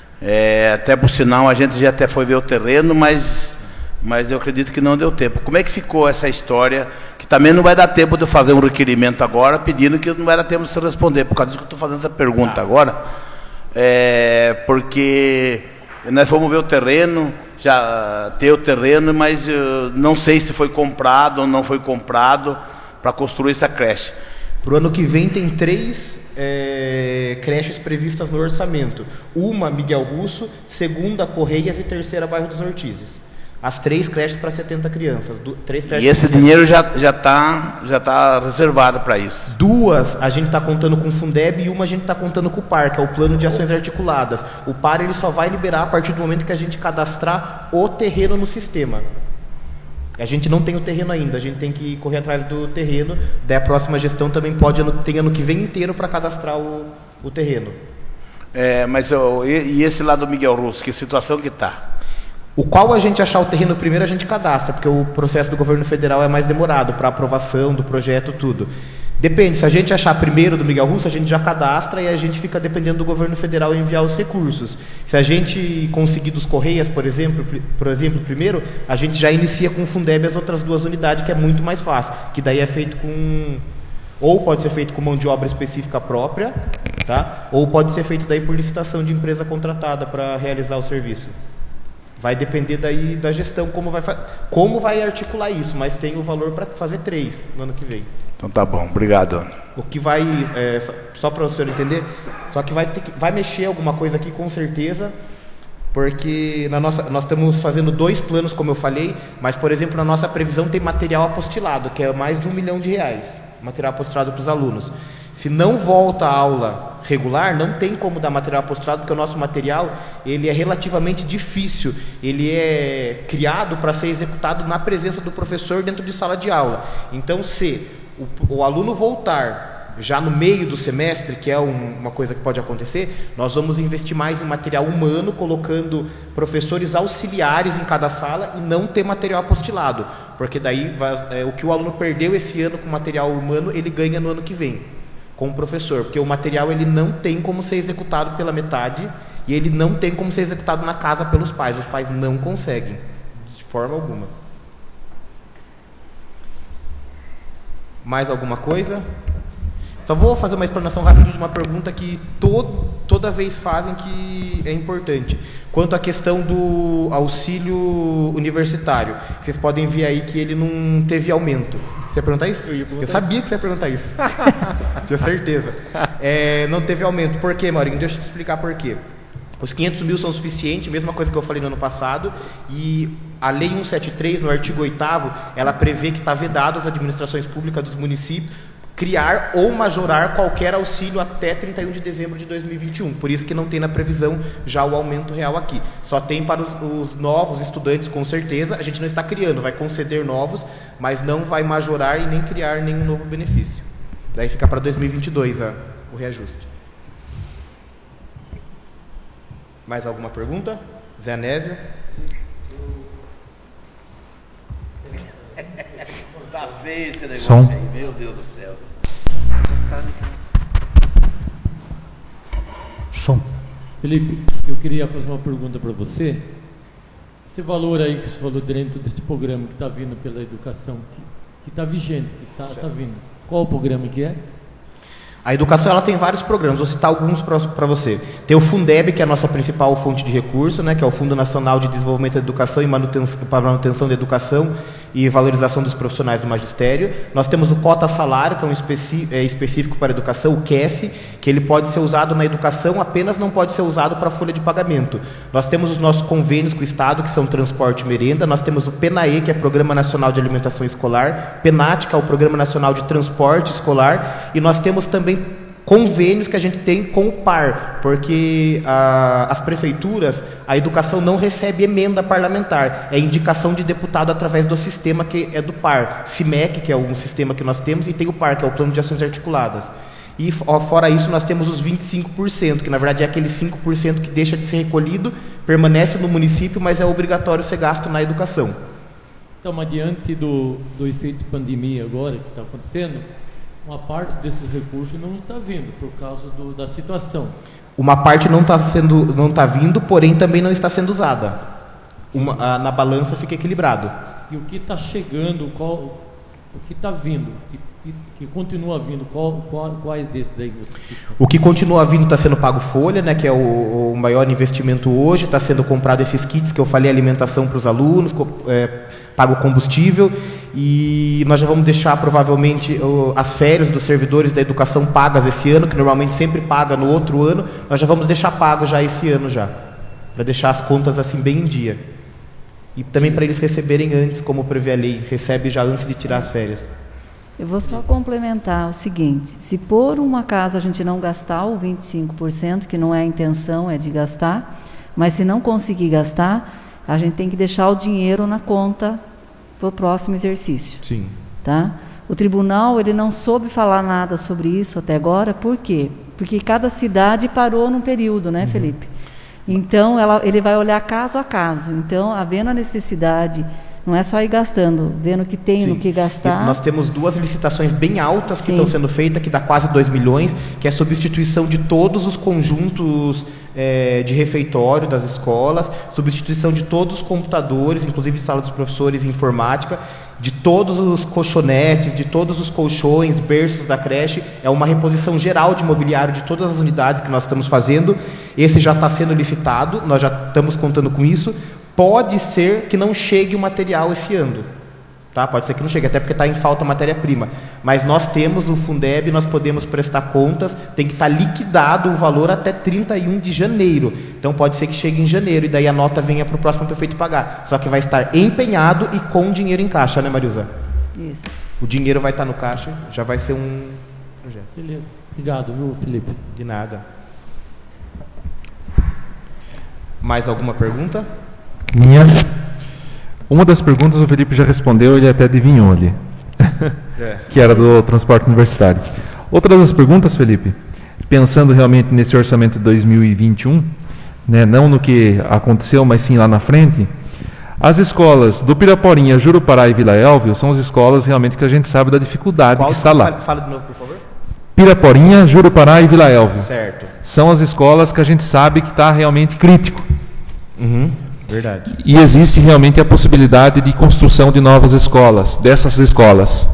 É, até por sinal a gente já até foi ver o terreno, mas, mas eu acredito que não deu tempo. Como é que ficou essa história? Que também não vai dar tempo de eu fazer um requerimento agora, pedindo que não vai dar tempo de você responder. Por causa disso que eu estou fazendo essa pergunta ah. agora, é, porque nós fomos ver o terreno. Já ter o terreno, mas uh, não sei se foi comprado ou não foi comprado para construir essa creche. Para o ano que vem tem três é, creches previstas no orçamento. Uma, Miguel Russo, segunda, Correias e terceira, Bairro dos Ortizes. As três creches para setenta crianças. Du- três creches e esse dinheiro já já está já tá reservado para isso? Duas a gente está contando com o Fundeb e uma a gente está contando com o P A R, que é o Plano de Ações Articuladas. O P A R ele só vai liberar a partir do momento que a gente cadastrar o terreno no sistema. A gente não tem o terreno ainda, a gente tem que correr atrás do terreno. Daí a próxima gestão também pode ano, tem ano que vem inteiro para cadastrar o, o terreno. É, mas oh, e, e esse lá do Miguel Russo, que situação que está? O qual a gente achar o terreno primeiro, a gente cadastra, porque o processo do governo federal é mais demorado para aprovação do projeto, tudo. Depende, se a gente achar primeiro do Miguel Russo, a gente já cadastra e a gente fica dependendo do governo federal enviar os recursos. Se a gente conseguir dos Correias, por exemplo, por exemplo, primeiro, a gente já inicia com o Fundeb as outras duas unidades, que é muito mais fácil, que daí é feito com... Ou pode ser feito com mão de obra específica própria, tá? Ou pode ser feito daí por licitação de empresa contratada para realizar o serviço. Vai depender daí da gestão, como vai, como vai articular isso, mas tem o valor para fazer três no ano que vem. Então tá bom, obrigado. O que vai, é, só, só para o senhor entender, só que vai, ter que vai mexer alguma coisa aqui com certeza, porque na nossa, nós estamos fazendo dois planos, como eu falei, mas, por exemplo, na nossa previsão tem material apostilado, que é mais de um milhão de reais, material apostilado para os alunos. Se não volta a aula regular, não tem como dar material apostilado, porque o nosso material ele é relativamente difícil, ele é criado para ser executado na presença do professor dentro de sala de aula. Então, se o, o aluno voltar já no meio do semestre, que é um, uma coisa que pode acontecer, nós vamos investir mais em material humano, colocando professores auxiliares em cada sala e não ter material apostilado, porque daí vai, é, o que o aluno perdeu esse ano com material humano, ele ganha no ano que vem com o professor, porque o material ele não tem como ser executado pela metade e ele não tem como ser executado na casa pelos pais, os pais não conseguem de forma alguma. Mais alguma coisa? Só vou fazer uma explanação rápida de uma pergunta que todo, toda vez fazem, que é importante. Quanto à questão do auxílio universitário. Vocês podem ver aí que ele não teve aumento. Você ia perguntar isso? Eu, ia perguntar Eu sabia isso. que você ia perguntar isso. Tinha certeza. É, não teve aumento. Por quê, Maurinho? Deixa eu te explicar por quê. Os quinhentos mil são suficientes, mesma coisa que eu falei no ano passado, e a Lei cento e setenta e três, no artigo oitavo, ela prevê que está vedado às administrações públicas dos municípios criar ou majorar qualquer auxílio até trinta e um de dezembro de dois mil e vinte e um. Por isso que não tem na previsão já o aumento real aqui. Só tem para os, os novos estudantes, com certeza. A gente não está criando, vai conceder novos, mas não vai majorar e nem criar nenhum novo benefício. Daí fica para dois mil e vinte e dois a, o reajuste. Mais alguma pergunta? Zé Anésio? Tá feio esse negócio Som. aí, meu Deus do céu. Som. Felipe, eu queria fazer uma pergunta para você. Esse valor aí que você falou dentro desse programa que está vindo pela educação, que está vigente, que está tá vindo, qual o programa que é? A educação ela tem vários programas, vou citar alguns para você. Tem o Fundeb, que é a nossa principal fonte de recurso, né, que é o Fundo Nacional de Desenvolvimento da Educação e Manutenção, para manutenção da educação e valorização dos profissionais do magistério. Nós temos o Cota Salário, que é um especi é, específico para a educação, o Q E S, que ele pode ser usado na educação, apenas não pode ser usado para a folha de pagamento. Nós temos os nossos convênios com o Estado, que são transporte e merenda. Nós temos o PENAE, que é Programa Nacional de Alimentação Escolar, PENAT, que é o Programa Nacional de Transporte Escolar, e nós temos também convênios que a gente tem com o P A R, porque a, as prefeituras, a educação não recebe emenda parlamentar, é indicação de deputado através do sistema que é do P A R, CIMEC, que é um sistema que nós temos, e tem o P A R, que é o Plano de Ações Articuladas. E fora isso nós temos os vinte e cinco por cento, que na verdade é aquele cinco por cento que deixa de ser recolhido, permanece no município, mas é obrigatório ser gasto na educação. Então, mas diante do, do efeito pandemia agora que está acontecendo, uma parte desses recursos não está vindo por causa do, da situação. Uma parte não está sendo, não está vindo, porém também não está sendo usada. Uma, a, na balança fica equilibrado. E o que está chegando, qual, o que está vindo, que, que, que continua vindo, qual, qual, quais desses daí você fica? O que continua vindo está sendo pago folha, né, que é o, o maior investimento hoje, está sendo comprado esses kits que eu falei, alimentação para os alunos, é, pago combustível. E nós já vamos deixar provavelmente as férias dos servidores da educação pagas esse ano, que normalmente sempre paga no outro ano, nós já vamos deixar pago já esse ano já, para deixar as contas assim bem em dia. E também para eles receberem antes, como prevê a lei, recebe já antes de tirar as férias. Eu vou só complementar o seguinte, se por um acaso a gente não gastar o vinte e cinco por cento, que não é a intenção, é de gastar, mas se não conseguir gastar, a gente tem que deixar o dinheiro na conta para o próximo exercício. Sim. Tá? O tribunal ele não soube falar nada sobre isso até agora, por quê? Porque cada cidade parou num período, né, uhum. Felipe? Então, ela, ele vai olhar caso a caso. Então, havendo a necessidade, não é só ir gastando, vendo que tem no que gastar. E nós temos duas licitações bem altas que Sim. estão sendo feitas, que dá quase dois milhões, que é a substituição de todos os conjuntos é, de refeitório das escolas, substituição de todos os computadores, inclusive de sala dos professores e informática, de todos os colchonetes, de todos os colchões, berços da creche. É uma reposição geral de mobiliário de todas as unidades que nós estamos fazendo. Esse já está sendo licitado, nós já estamos contando com isso. Pode ser que não chegue o material esse ano, Tá? Pode ser que não chegue, até porque está em falta matéria-prima. Mas nós temos o Fundeb, nós podemos prestar contas, tem que estar tá liquidado o valor até trinta e um de janeiro. Então pode ser que chegue em janeiro e daí a nota venha para o próximo prefeito pagar. Só que vai estar empenhado e com dinheiro em caixa, né, Marilza? Isso. O dinheiro vai estar tá no caixa, já vai ser um projeto. Beleza. Obrigado, viu, Felipe? De nada. Mais alguma pergunta? Minha. Uma das perguntas o Felipe já respondeu, ele até adivinhou ali, é. que era do transporte universitário. Outra das perguntas, Felipe, pensando realmente nesse orçamento de dois mil e vinte e um, né, não no que aconteceu, mas sim lá na frente, as escolas do Piraporinha, Jurupará e Vila Elvio são as escolas realmente que a gente sabe da dificuldade Qual que está lá. Fala, fala de novo, por favor. Piraporinha, Jurupará e Vila Elvio. Certo. São as escolas que a gente sabe que está realmente crítico. Uhum. Verdade. E existe realmente a possibilidade de construção de novas escolas, dessas escolas.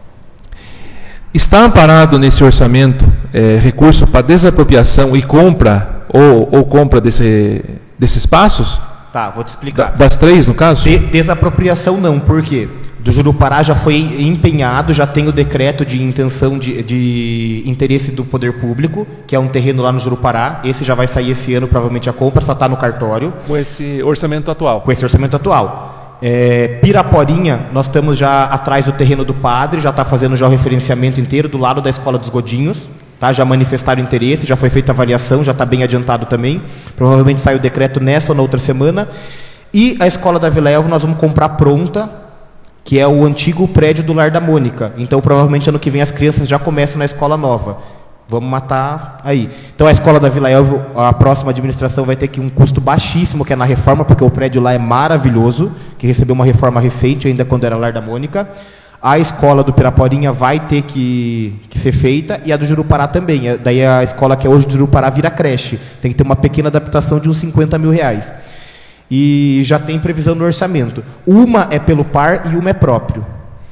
Está amparado nesse orçamento é, recurso para desapropriação e compra, ou, ou compra desse, desses espaços? Tá, vou te explicar. Da, das três, no caso? De, desapropriação não, por quê? Do Jurupará já foi empenhado, já tem o decreto de intenção de, de interesse do poder público, que é um terreno lá no Jurupará. Esse já vai sair esse ano, provavelmente a compra, só está no cartório. Com esse orçamento atual? Com esse orçamento atual. É, Piraporinha, nós estamos já atrás do terreno do padre, já está fazendo já o referenciamento inteiro, do lado da Escola dos Godinhos. Tá? Já manifestaram interesse, já foi feita a avaliação, já está bem adiantado também. Provavelmente sai o decreto nessa ou na outra semana. E a Escola da Vila Elvio nós vamos comprar pronta, que é o antigo prédio do Lar da Mônica. Então, provavelmente, ano que vem as crianças já começam na escola nova. Vamos matar aí. Então, a escola da Vila Elvio, a próxima administração vai ter que um custo baixíssimo, que é na reforma, porque o prédio lá é maravilhoso, que recebeu uma reforma recente, ainda quando era Lar da Mônica. A escola do Piraporinha vai ter que, que ser feita, e a do Jurupará também. Daí a escola que é hoje do Jurupará vira creche. Tem que ter uma pequena adaptação de uns cinquenta mil reais. E já tem previsão no orçamento. Uma é pelo par e uma é próprio.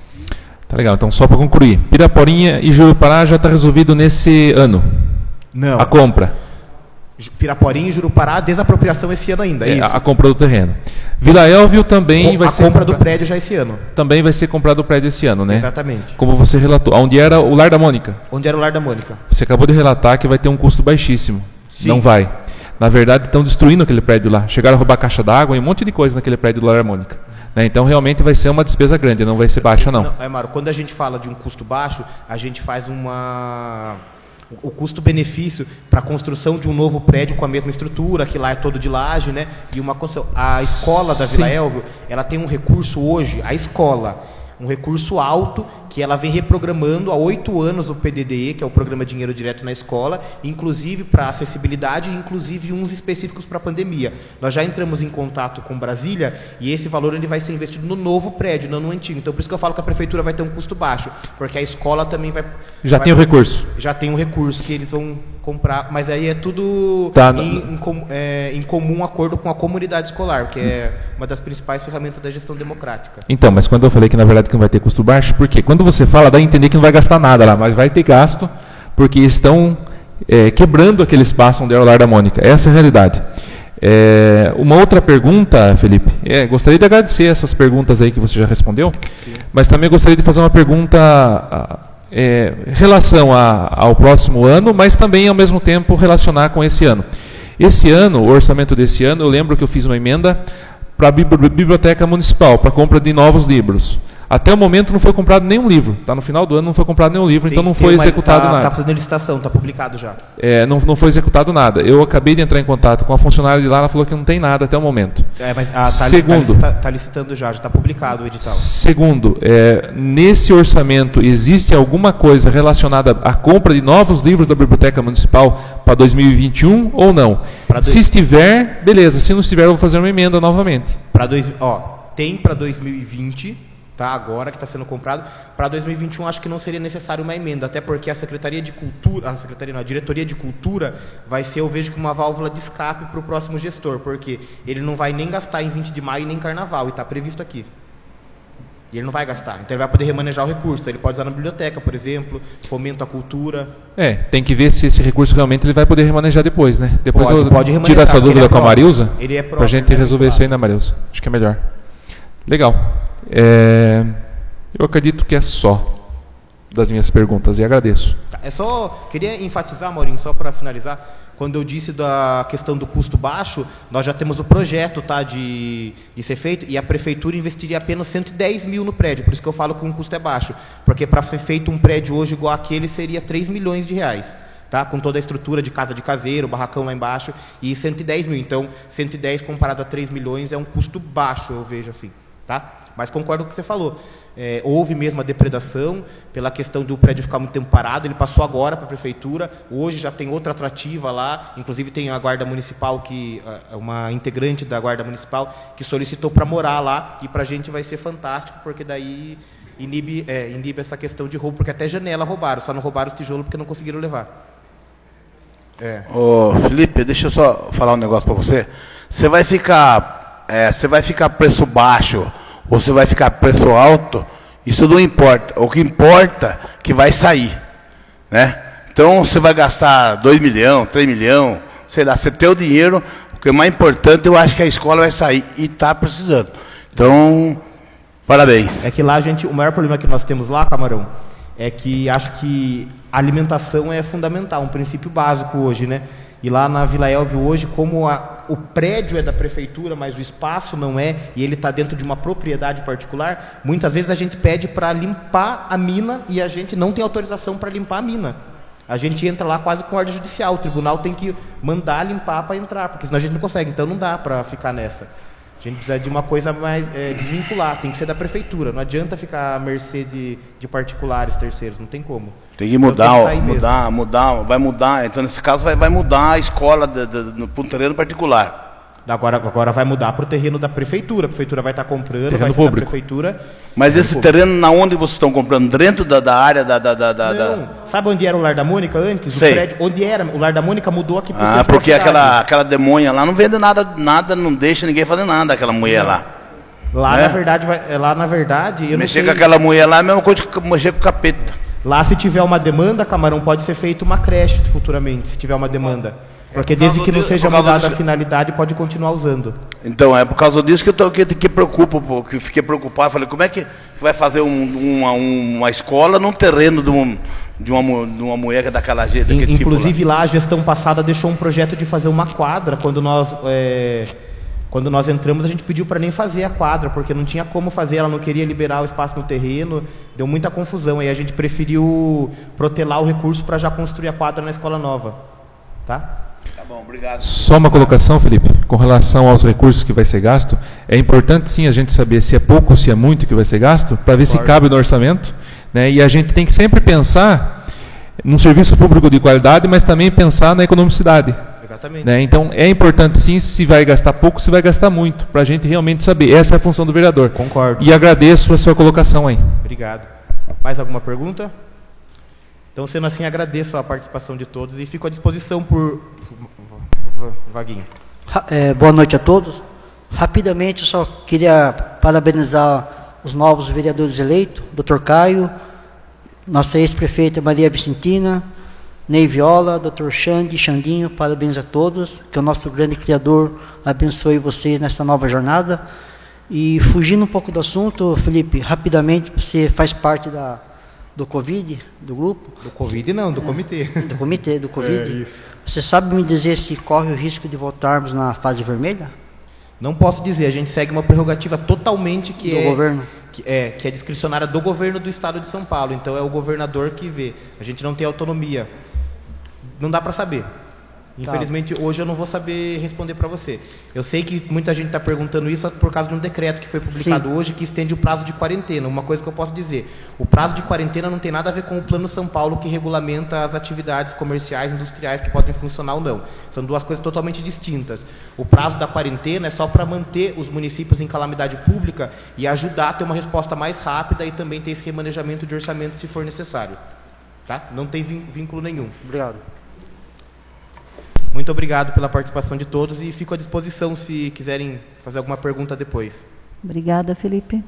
Tá legal, então só para concluir. Piraporinha e Jurupará já está resolvido nesse ano? Não. A compra? Piraporinha e Jurupará, desapropriação esse ano ainda, é, é isso? A compra do terreno. Vila Elvio também Com, vai a ser... A compra compra... do prédio já esse ano. Também vai ser comprado o prédio esse ano, né? Exatamente. Como você relatou. Onde era o Lar da Mônica? Onde era o Lar da Mônica. Você acabou de relatar que vai ter um custo baixíssimo. Sim. Não vai. Na verdade, estão destruindo aquele prédio lá. Chegaram a roubar caixa d'água e um monte de coisa naquele prédio do Lar da Mônica. Né? Então, realmente vai ser uma despesa grande, não vai ser baixa, não. Não, é, Mário, quando a gente fala de um custo baixo, a gente faz uma... o custo-benefício para a construção de um novo prédio com a mesma estrutura, que lá é todo de laje, né? E uma construção... A escola da Vila Elvio, ela tem um recurso hoje, a escola, um recurso alto, que ela vem reprogramando há oito anos o P D D E, que é o Programa Dinheiro Direto na Escola, inclusive para acessibilidade e inclusive uns específicos para a pandemia. Nós já entramos em contato com Brasília e esse valor ele vai ser investido no novo prédio, não no antigo. Então, por isso que eu falo que a prefeitura vai ter um custo baixo, porque a escola também vai... Já vai, tem o recurso. Já tem um recurso que eles vão comprar, mas aí é tudo tá, em, em, é, em comum acordo com a comunidade escolar, que é uma das principais ferramentas da gestão democrática. Então, mas quando eu falei que na verdade que não vai ter custo baixo, por quê? Quando você fala, dá a entender que não vai gastar nada lá, mas vai ter gasto, porque estão é, quebrando aquele espaço onde era o Lar da Mônica. Essa é a realidade. É, uma outra pergunta, Felipe, é, gostaria de agradecer essas perguntas aí que você já respondeu, Sim. mas também gostaria de fazer uma pergunta é, em relação a, ao próximo ano, mas também ao mesmo tempo relacionar com esse ano. Esse ano, o orçamento desse ano, eu lembro que eu fiz uma emenda para a Biblioteca Municipal, para compra de novos livros. Até o momento não foi comprado nenhum livro. Tá no final do ano não foi comprado nenhum livro, tem, então não foi uma, executado tá, nada. Está fazendo licitação, está publicado já. É, não, não foi executado nada. Eu acabei de entrar em contato com a funcionária de lá, ela falou que não tem nada até o momento. É, mas está Segundo, tá, tá licitando já, já está publicado o edital. Segundo, é, nesse orçamento existe alguma coisa relacionada à compra de novos livros da Biblioteca Municipal para dois mil e vinte e um ou não? Pra Se dois... estiver, beleza. Se não estiver, eu vou fazer uma emenda novamente. Para dois, ó, tem para dois mil e vinte. Tá, agora que está sendo comprado. Para dois mil e vinte e um acho que não seria necessário uma emenda, até porque a Secretaria de Cultura, a Secretaria, não, a Diretoria de Cultura vai ser, eu vejo, como uma válvula de escape para o próximo gestor, porque ele não vai nem gastar em vinte de maio nem Carnaval, e está previsto aqui. E ele não vai gastar, então ele vai poder remanejar o recurso, ele pode usar na biblioteca, por exemplo, fomento à cultura. É, tem que ver se esse recurso realmente ele vai poder remanejar depois, né? Depois pode, eu pode tiro essa dúvida é com a Marilza, é para a gente resolver isso aí, né, Marilza? Acho que é melhor. Legal. É, Eu acredito que é só das minhas perguntas e agradeço. É só, queria enfatizar, Maurinho, só para finalizar, quando eu disse da questão do custo baixo, nós já temos o projeto, tá, de, de ser feito, e a prefeitura investiria apenas cento e dez mil no prédio, por isso que eu falo que o custo é baixo, porque para ser feito um prédio hoje igual aquele seria três milhões de reais. Tá? Com toda a estrutura de casa de caseiro, barracão lá embaixo, e cento e dez mil. Então, cento e dez comparado a três milhões é um custo baixo, eu vejo assim. Tá? Mas concordo com o que você falou. É, houve mesmo a depredação pela questão do prédio ficar muito tempo parado, ele passou agora para a prefeitura, hoje já tem outra atrativa lá, inclusive tem a guarda municipal, que, uma integrante da guarda municipal, que solicitou para morar lá, e para a gente vai ser fantástico, porque daí inibe, é, inibe essa questão de roubo, porque até janela roubaram, só não roubaram os tijolos porque não conseguiram levar. É. Ô, Felipe, deixa eu só falar um negócio para você. Você vai ficar, é, você vai ficar preço baixo ou você vai ficar preço alto? Isso não importa. O que importa é que vai sair, né? Então você vai gastar dois milhões, três milhões, sei lá, você tem o dinheiro. O que é mais importante, eu acho que a escola vai sair e está precisando. Então, parabéns. É que lá a gente, o maior problema que nós temos lá, Camarão, é que acho que a alimentação é fundamental, um princípio básico hoje, né? E lá na Vila Elvio hoje, como a, o prédio é da prefeitura, mas o espaço não é, e ele está dentro de uma propriedade particular, muitas vezes a gente pede para limpar a mina e a gente não tem autorização para limpar a mina. A gente entra lá quase com ordem judicial, o tribunal tem que mandar limpar para entrar, porque senão a gente não consegue, então não dá para ficar nessa. A gente precisa de uma coisa mais é, desvincular, tem que ser da prefeitura, não adianta ficar à mercê de, de particulares, terceiros, não tem como. Tem que mudar, então, tem que mudar, mudar, vai mudar, então nesse caso vai, vai mudar a escola de, de, de, no terreno particular. Agora, agora vai mudar para o terreno da prefeitura, a prefeitura vai estar comprando, terreno vai ser da prefeitura. Mas esse público. terreno, na onde vocês estão comprando? Dentro da, da área da... da, da, da não, sabe onde era o Lar da Mônica antes? Sei. O prédio, onde era, o Lar da Mônica mudou aqui para o Ah, porque aquela, aquela demônia lá não vende nada, nada, não deixa ninguém fazer nada, aquela mulher não. lá. Lá, né? na verdade, vai, lá na verdade... Eu mexer não sei... com aquela mulher lá é a mesma coisa que mexer com o capeta. Lá, se tiver uma demanda, Camarão, pode ser feito uma creche futuramente, se tiver uma demanda. Porque desde que não seja mudada a finalidade, pode continuar usando. Então, é por causa disso que eu tô, que, que preocupo, que fiquei preocupado. Falei, como é que vai fazer um, uma, uma escola num terreno de, um, de, uma, de uma mulher daquela jeito? In, inclusive, tipo lá? lá, a gestão passada deixou um projeto de fazer uma quadra. Quando nós, é, quando nós entramos, a gente pediu para nem fazer a quadra, porque não tinha como fazer, ela não queria liberar o espaço no terreno, deu muita confusão. Aí a gente preferiu protelar o recurso para já construir a quadra na escola nova. Tá? Tá bom, obrigado. Só uma colocação, Felipe, com relação aos recursos que vai ser gasto, é importante sim a gente saber se é pouco ou se é muito que vai ser gasto, para ver se cabe no orçamento, né? E a gente tem que sempre pensar num serviço público de qualidade, mas também pensar na economicidade. Exatamente. Né? Então é importante sim se vai gastar pouco, se vai gastar muito, para a gente realmente saber. Essa é a função do vereador. Concordo. E agradeço a sua colocação aí. Obrigado. Mais alguma pergunta? Então, sendo assim, agradeço a participação de todos e fico à disposição por... Vaguinho. É, boa noite a todos. Rapidamente, só queria parabenizar os novos vereadores eleitos, doutor Caio, nossa ex-prefeita Maria Vicentina, Ney Viola, doutor Xande, Xandinho, parabéns a todos, que o nosso grande Criador abençoe vocês nessa nova jornada. E fugindo um pouco do assunto, Felipe, rapidamente, você faz parte da... do Covid, do grupo? Do Covid não, do comitê. Do comitê, do Covid. É, isso. Você sabe me dizer se corre o risco de voltarmos na fase vermelha? Não posso dizer, a gente segue uma prerrogativa totalmente que do é... governo? Que é, que é discricionária do governo do estado de São Paulo, então é o governador que vê. A gente não tem autonomia. Não dá para saber. Infelizmente, tá. Hoje eu não vou saber responder para você. Eu sei que muita gente está perguntando isso por causa de um decreto que foi publicado Sim. hoje, que estende o prazo de quarentena. Uma coisa que eu posso dizer, o prazo de quarentena não tem nada a ver com o Plano São Paulo, que regulamenta as atividades comerciais, industriais que podem funcionar ou não. São duas coisas totalmente distintas. O prazo da quarentena é só para manter os municípios em calamidade pública e ajudar a ter uma resposta mais rápida e também ter esse remanejamento de orçamento se for necessário. Tá? Não tem vínculo nenhum. Obrigado. Muito obrigado pela participação de todos e fico à disposição se quiserem fazer alguma pergunta depois. Obrigada, Felipe.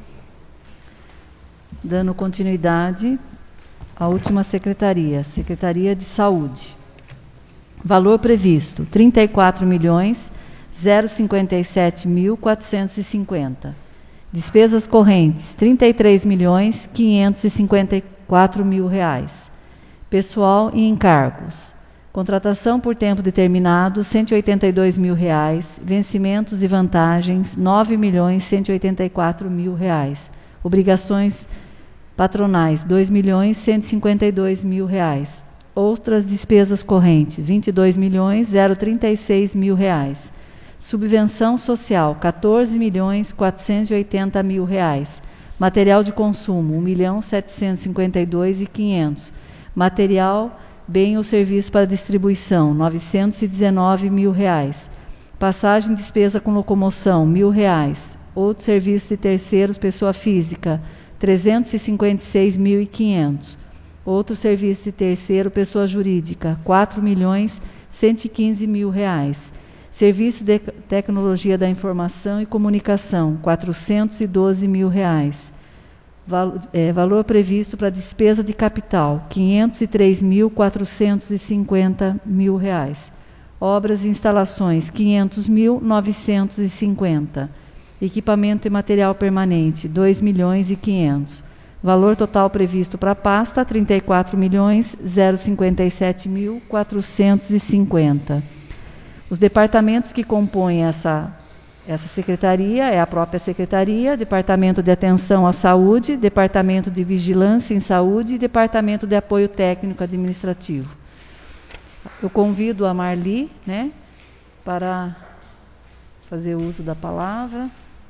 Dando continuidade à última secretaria, Secretaria de Saúde. Valor previsto, trinta e quatro milhões, zero cinquenta e sete mil, quatrocentos e cinquenta. Despesas correntes, trinta e três milhões, quinhentos e cinquenta e quatro mil reais. Pessoal e encargos. Contratação por tempo determinado, cento e oitenta e dois mil reais. Vencimentos e vantagens, nove milhões, cento e oitenta e quatro mil reais. Obrigações patronais, dois milhões, cento e cinquenta e dois mil reais. Outras despesas correntes, vinte e dois milhões, zero trinta e seis mil reais. Subvenção social, quatorze milhões, quatrocentos e oitenta mil reais. Material de consumo, um milhão, setecentos e cinquenta e dois mil e quinhentos. Material, bem ou serviço para distribuição, novecentos e dezenove mil reais. Passagem e despesa com locomoção, mil reais. Outro serviço de terceiros, pessoa física, trezentos e cinquenta e seis mil e quinhentos. Outro serviço de terceiro, pessoa jurídica, quatro milhões, cento e quinze mil reais. Serviço de tecnologia da informação e comunicação, quatrocentos e doze mil reais. Val, é, valor previsto para despesa de capital, quinhentos e três mil, quatrocentos e cinquenta mil reais. Obras e instalações, quinhentos mil, novecentos e cinquenta. Equipamento e material permanente, dois milhões e quinhentos. Valor total previsto para a pasta, trinta e quatro milhões, cinquenta e sete mil, quatrocentos e cinquenta. Os departamentos que compõem essa, essa secretaria é a própria secretaria, Departamento de Atenção à Saúde, Departamento de Vigilância em Saúde e Departamento de Apoio Técnico Administrativo. Eu convido a Marli, né, para fazer uso da palavra.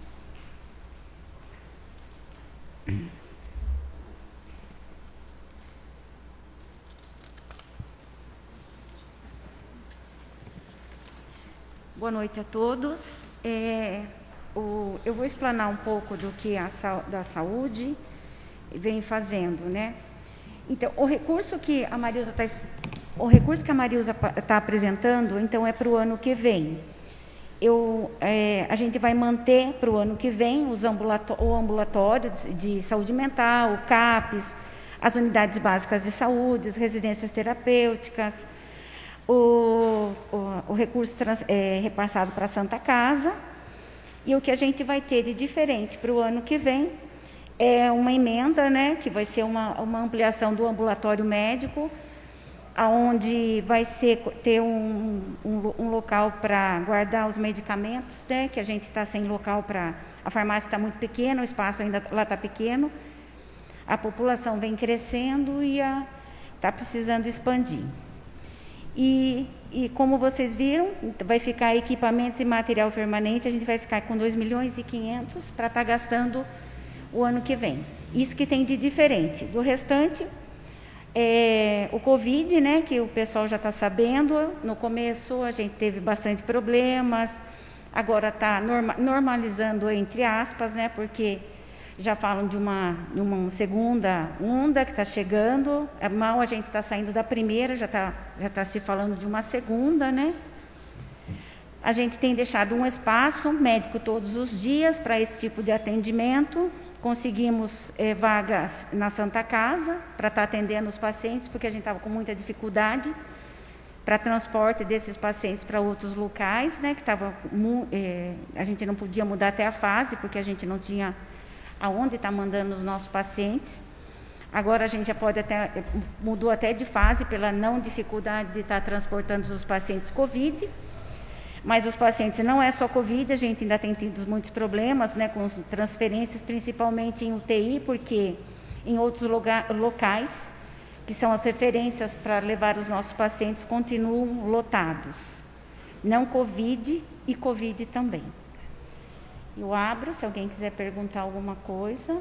Boa noite a todos. É, o, eu vou explanar um pouco do que a da saúde vem fazendo, né? Então, o recurso que a Marilza está o recurso que a Marilza está apresentando, então, é para o ano que vem. Eu, é, a gente vai manter para o ano que vem os ambulato, o ambulatório de, de saúde mental, o CAPES, as unidades básicas de saúde, as residências terapêuticas. O, o, o recurso trans, é repassado para a Santa Casa, e o que a gente vai ter de diferente para o ano que vem é uma emenda, né, que vai ser uma, uma ampliação do ambulatório médico, onde vai ser, ter um, um, um local para guardar os medicamentos, né, que a gente está sem local para... A farmácia está muito pequena, o espaço ainda lá está pequeno, a população vem crescendo e está precisando expandir. E, e como vocês viram, vai ficar equipamentos e material permanente, a gente vai ficar com dois milhões e quinhentos para estar gastando o ano que vem. Isso que tem de diferente. Do restante, é, o Covid, né, que o pessoal já está sabendo, no começo a gente teve bastante problemas, agora está norma, normalizando, entre aspas, né, porque já falam de uma, de uma segunda onda que está chegando, mal a gente está saindo da primeira, já está já tá se falando de uma segunda, né? A gente tem deixado um espaço médico todos os dias para esse tipo de atendimento, conseguimos é, vagas na Santa Casa para estar tá atendendo os pacientes, porque a gente estava com muita dificuldade para transporte desses pacientes para outros locais, né? Que tava, é, a gente não podia mudar até a fase, porque a gente não tinha aonde está mandando os nossos pacientes. Agora a gente já pode até, mudou até de fase pela não dificuldade de estar tá transportando os pacientes Covid, mas os pacientes não é só Covid, a gente ainda tem tido muitos problemas, né, com transferências, principalmente em U T I, porque em outros lugar, locais, que são as referências para levar os nossos pacientes, continuam lotados. Não Covid e Covid também. Eu abro, se alguém quiser perguntar alguma coisa.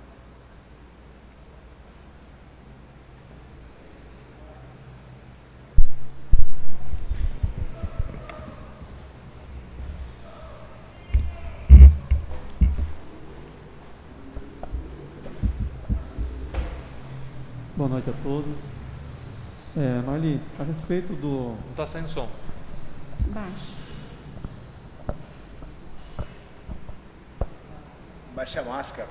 Boa noite a todos. É, Marli, a respeito do... Não está saindo som. Baixo. Baixe a máscara.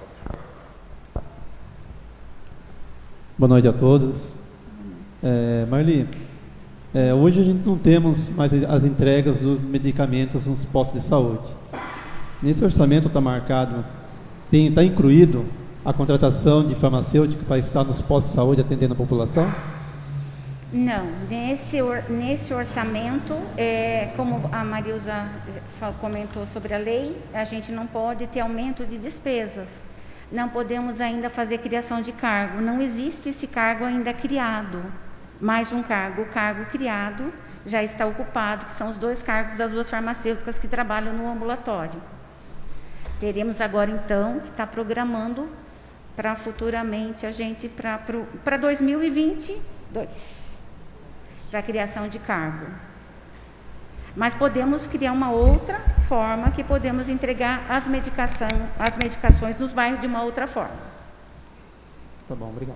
Boa noite a todos. É, Marli, é, hoje a gente não temos mais as entregas dos medicamentos nos postos de saúde. Nesse orçamento está marcado está incluído a contratação de farmacêutico para estar nos postos de saúde atendendo a população? Não, nesse, or, nesse orçamento, é, como a Marilza comentou sobre a lei, a gente não pode ter aumento de despesas. Não podemos ainda fazer criação de cargo. Não existe esse cargo ainda criado. Mais um cargo. O cargo criado já está ocupado, que são os dois cargos das duas farmacêuticas que trabalham no ambulatório. Teremos agora, então, que está programando para futuramente a gente, para dois mil e vinte e dois. Para a criação de cargo. Mas podemos criar uma outra forma que podemos entregar as, medicação, as medicações nos bairros de uma outra forma. Tá bom, obrigado.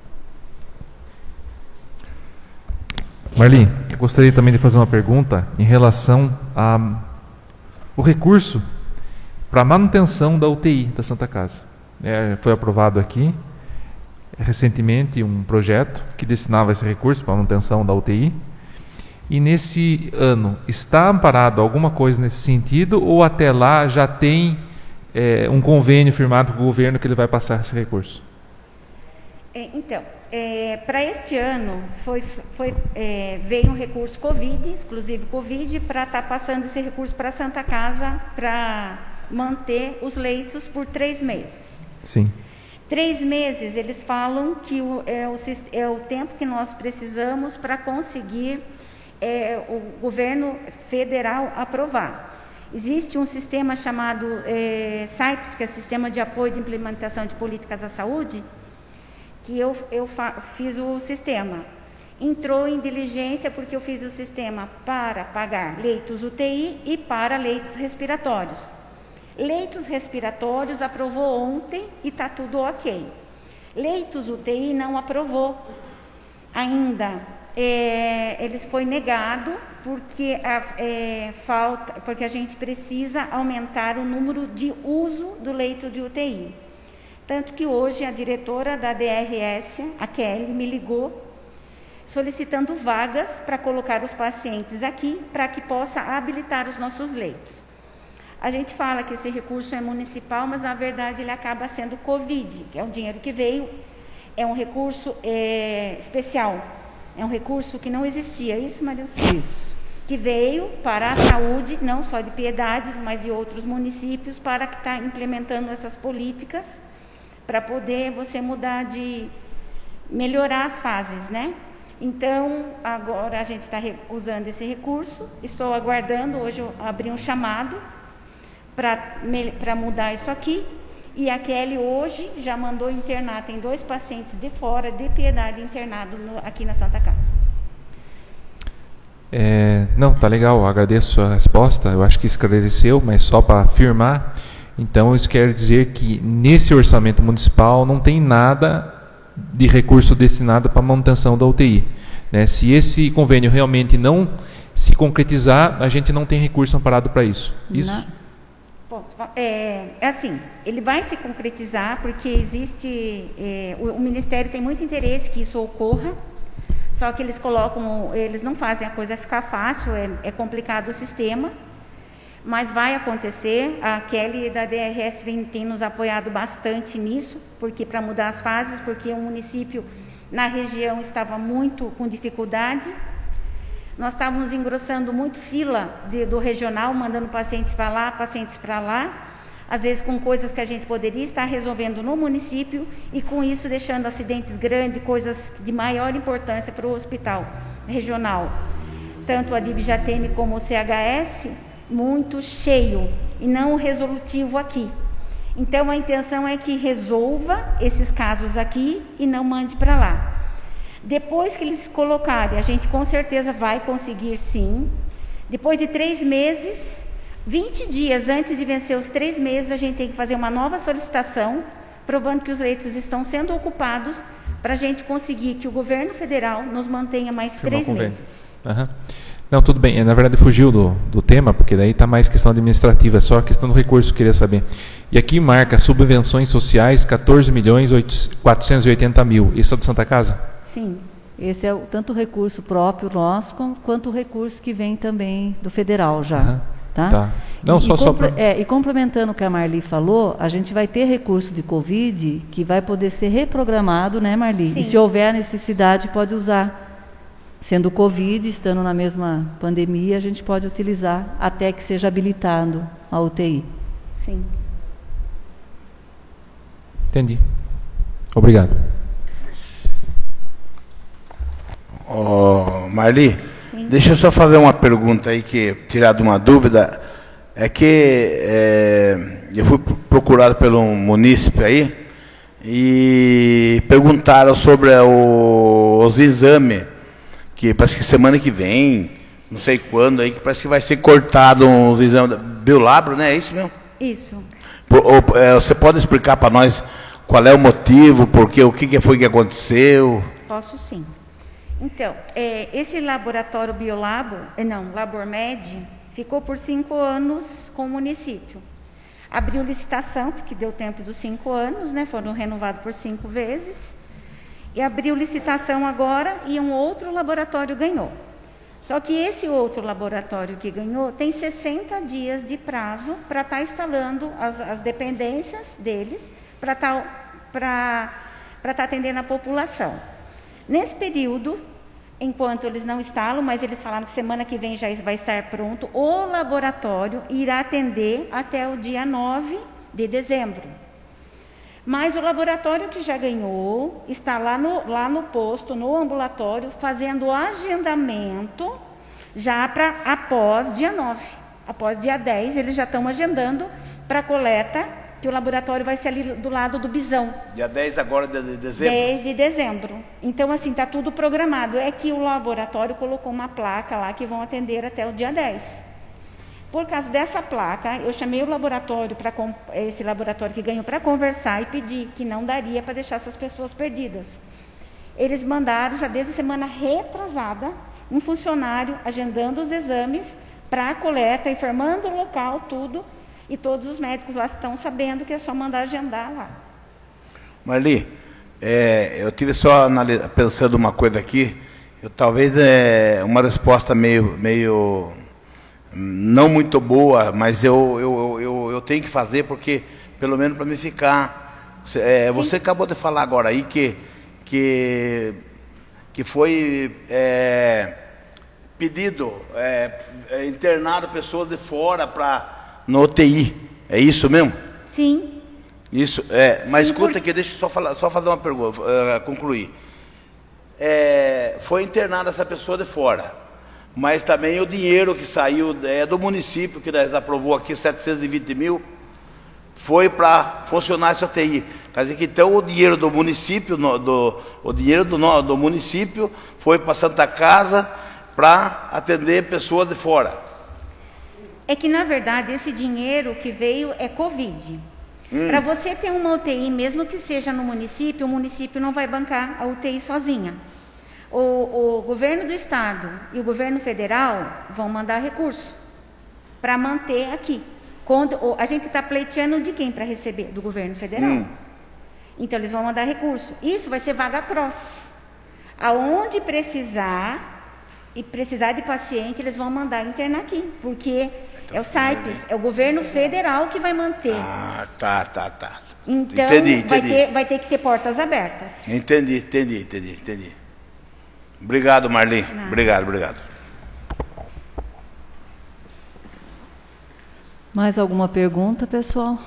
Marli, eu gostaria também de fazer uma pergunta em relação ao recurso para a manutenção da U T I da Santa Casa. É, foi aprovado aqui recentemente um projeto que destinava esse recurso para a manutenção da U T I, e nesse ano está amparado alguma coisa nesse sentido, ou até lá já tem é, um convênio firmado com o governo que ele vai passar esse recurso? É, então, é, para este ano foi, foi, é, veio um recurso Covid, exclusivo Covid, para estar tá passando esse recurso para a Santa Casa para manter os leitos por três meses. Sim. Três meses, eles falam que o, é, o, é o tempo que nós precisamos para conseguir é, o governo federal aprovar. Existe um sistema chamado é, S A I P S, que é o Sistema de Apoio de Implementação de Políticas da Saúde, que eu, eu fa, fiz o sistema. Entrou em diligência porque eu fiz o sistema para pagar leitos U T I e para leitos respiratórios. Leitos respiratórios aprovou ontem e está tudo ok. Leitos U T I não aprovou ainda. É, eles foi negado porque a, é, falta, porque a gente precisa aumentar o número de uso do leito de U T I. Tanto que hoje a diretora da D R S, a Kelly, me ligou solicitando vagas para colocar os pacientes aqui para que possa habilitar os nossos leitos. A gente fala que esse recurso é municipal, mas na verdade ele acaba sendo Covid, que é um dinheiro que veio, é um recurso é, especial, é um recurso que não existia, é isso, Maria? Isso. Que veio para a saúde, não só de Piedade, mas de outros municípios, para que está implementando essas políticas, para poder você mudar de, melhorar as fases, né? Então, agora a gente está usando esse recurso, estou aguardando, hoje eu abri um chamado, para mudar isso aqui, e a Kelly hoje já mandou internar, tem dois pacientes de fora, de Piedade, internado no, aqui na Santa Casa. É, não, tá legal, eu agradeço a resposta, eu acho que esclareceu, mas só para afirmar, então isso quer dizer que nesse orçamento municipal não tem nada de recurso destinado para a manutenção da U T I. Né? Se esse convênio realmente não se concretizar, a gente não tem recurso amparado para isso. Isso? Não. É, é assim, ele vai se concretizar porque existe, é, o, o Ministério tem muito interesse que isso ocorra, só que eles colocam, eles não fazem a coisa ficar fácil, é, é complicado o sistema, mas vai acontecer. A Kelly da D R S vem, tem nos apoiado bastante nisso, porque para mudar as fases, porque o município na região estava muito com dificuldade. Nós estávamos engrossando muito fila de, do regional, mandando pacientes para lá, pacientes para lá, às vezes com coisas que a gente poderia estar resolvendo no município e com isso deixando acidentes grandes, coisas de maior importância para o hospital regional. Tanto a D I B Jatene como o C H S, muito cheio e não resolutivo aqui. Então a intenção é que resolva esses casos aqui e não mande para lá. Depois que eles colocarem, a gente com certeza vai conseguir sim. Depois de três meses, vinte dias antes de vencer os três meses, a gente tem que fazer uma nova solicitação, provando que os leitos estão sendo ocupados, para a gente conseguir que o governo federal nos mantenha mais Firmar três meses. Uhum. Não, tudo bem. Na verdade, fugiu do, do tema, porque daí está mais questão administrativa, é só a questão do recurso que eu queria saber. E aqui marca subvenções sociais, quatorze milhões quatrocentos e oitenta mil. Isso é de Santa Casa? Sim. Esse é o, tanto o recurso próprio nosso, quanto o recurso que vem também do federal já. Uhum. Tá? Tá. Não, e, só, e, só compre, pra... é, e complementando o que a Marli falou, a gente vai ter recurso de Covid que vai poder ser reprogramado, né, Marli? Sim. E se houver necessidade, pode usar. Sendo Covid, estando na mesma pandemia, a gente pode utilizar até que seja habilitado a U T I. Sim. Entendi. Obrigado. Oh, Marli, Sim. deixa eu só fazer uma pergunta aí, que tirar de uma dúvida. É que é, eu fui procurado pelo munícipe aí e perguntaram sobre o, os exames, que parece que semana que vem, não sei quando, aí, que parece que vai ser cortado os exames. Biolabro, né? É isso mesmo? Isso. Por, ou, é, você pode explicar para nós qual é o motivo, porque, o que, que foi que aconteceu? Posso sim. Então, é, esse laboratório Biolabo, eh, não, Labormed, ficou por cinco anos com o município. Abriu licitação, porque deu tempo dos cinco anos, né? Foram renovados por cinco vezes. E abriu licitação agora e um outro laboratório ganhou. Só que esse outro laboratório que ganhou tem sessenta dias de prazo para estar tá instalando as, as dependências deles, para estar tá, tá atendendo a população. Nesse período, enquanto eles não instalam, mas eles falaram que semana que vem já vai estar pronto, o laboratório irá atender até o dia nove de dezembro. Mas o laboratório que já ganhou está lá no, lá no posto, no ambulatório, fazendo o agendamento já para após dia nove. Após dia dez, eles já estão agendando para coleta, que o laboratório vai ser ali do lado do Bisão. Dia dez agora de dezembro? dez de dezembro. Então, assim, está tudo programado. É que o laboratório colocou uma placa lá que vão atender até o dia dez. Por causa dessa placa, eu chamei o laboratório, para esse laboratório que ganhou, para conversar e pedir que não daria para deixar essas pessoas perdidas. Eles mandaram, já desde a semana retrasada, um funcionário agendando os exames para a coleta, informando o local, tudo, e todos os médicos lá estão sabendo que é só mandar agendar lá. Marli, é, eu tive só pensando uma coisa aqui, eu, talvez é uma resposta meio... meio não muito boa, mas eu, eu, eu, eu tenho que fazer, porque, pelo menos para me ficar... É, você acabou de falar agora aí que, que, que foi é, pedido, é, é, internado pessoas de fora para no U T I. É isso mesmo? Sim. Isso, é, mas Sim, escuta por... aqui, deixa eu só, falar, só fazer uma pergunta, uh, concluir. É, foi internada essa pessoa de fora. Mas também o dinheiro que saiu é, do município, que nós aprovou aqui, setecentos e vinte mil, foi para funcionar essa U T I. Quer dizer que então o dinheiro do município, no, do, o dinheiro do, no, do município foi para a Santa Casa para atender pessoas de fora. É que, na verdade, esse dinheiro que veio é Covid. Hum. Para você ter uma U T I, mesmo que seja no município, o município não vai bancar a U T I sozinha. O, o governo do estado e o governo federal vão mandar recurso para manter aqui. Quando, a gente está pleiteando de quem para receber? Do governo federal. Hum. Então, eles vão mandar recurso. Isso vai ser vaga cross. Aonde precisar, e precisar de paciente, eles vão mandar internar aqui. Porque então, é o SAIPES, é o governo federal que vai manter. Ah, tá, tá, tá. Então, entendi, vai, entendi. Ter, vai ter que ter portas abertas. Entendi, entendi, entendi, entendi. Obrigado, Marli. Não. Obrigado, obrigado. Mais alguma pergunta, pessoal?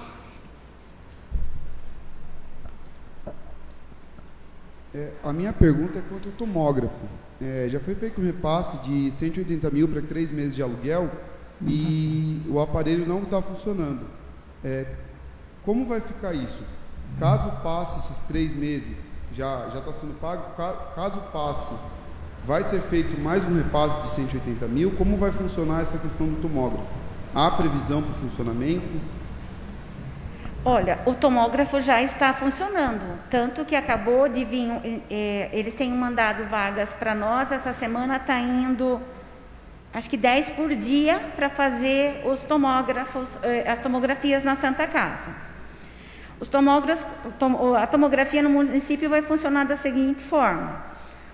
É, a minha pergunta é quanto ao tomógrafo. É, já foi feito um repasse de cento e oitenta mil para três meses de aluguel e o aparelho não está funcionando. É, como vai ficar isso? Caso passe esses três meses, já já está sendo pago, caso passe, vai ser feito mais um repasse de cento e oitenta mil? Como vai funcionar essa questão do tomógrafo? Há previsão para o funcionamento? Olha, o tomógrafo já está funcionando, tanto que acabou de vir, é, eles têm mandado vagas para nós, essa semana está indo, acho que dez por dia, para fazer os tomógrafos, as tomografias na Santa Casa. Os tomógrafos, a tomografia no município vai funcionar da seguinte forma: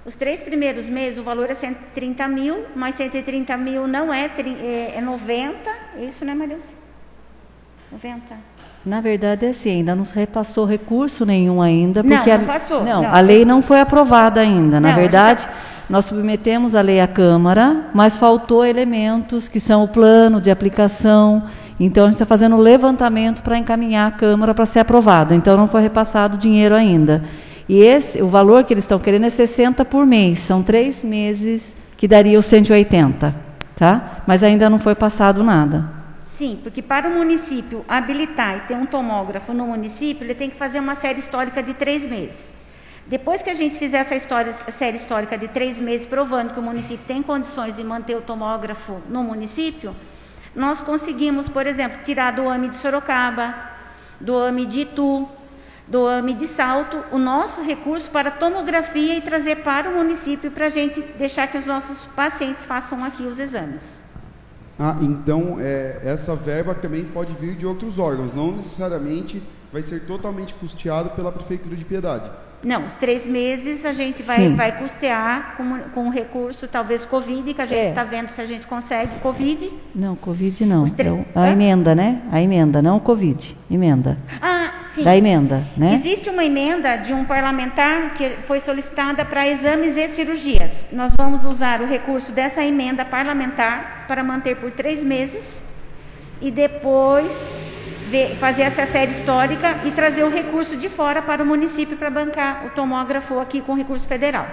Os três primeiros meses o valor é cento e trinta mil, mas cento e trinta mil não é, é, é noventa, isso, né, Marilce? noventa. Na verdade, é assim, ainda não se repassou recurso nenhum ainda. Porque não, não a, passou. Não, não, a lei não foi aprovada ainda. Na não, verdade, gente... nós submetemos a lei à Câmara, mas faltou elementos que são o plano de aplicação. Então, a gente está fazendo um levantamento para encaminhar a Câmara para ser aprovada. Então, não foi repassado o dinheiro ainda. E esse, o valor que eles estão querendo é sessenta por mês. São três meses que daria os cento e oitenta. Tá? Mas ainda não foi passado nada. Sim, porque para o município habilitar e ter um tomógrafo no município, ele tem que fazer uma série histórica de três meses. Depois que a gente fizer essa história, série histórica de três meses, provando que o município tem condições de manter o tomógrafo no município, nós conseguimos, por exemplo, tirar do AME de Sorocaba, do AME de Itu, do AME de Salto, o nosso recurso para tomografia e trazer para o município para a gente deixar que os nossos pacientes façam aqui os exames. Ah, então é, essa verba também pode vir de outros órgãos, não necessariamente vai ser totalmente custeado pela Prefeitura de Piedade. Não, os três meses a gente vai, vai custear com, com recurso, talvez Covid, que a gente está é. vendo se a gente consegue. Covid? Não, Covid não. Então, a emenda, né? A emenda, não Covid. Emenda. Ah, sim. Da emenda, né? Existe uma emenda de um parlamentar que foi solicitada para exames e cirurgias. Nós vamos usar o recurso dessa emenda parlamentar para manter por três meses e depois fazer essa série histórica e trazer o recurso de fora para o município para bancar o tomógrafo aqui com recurso federal.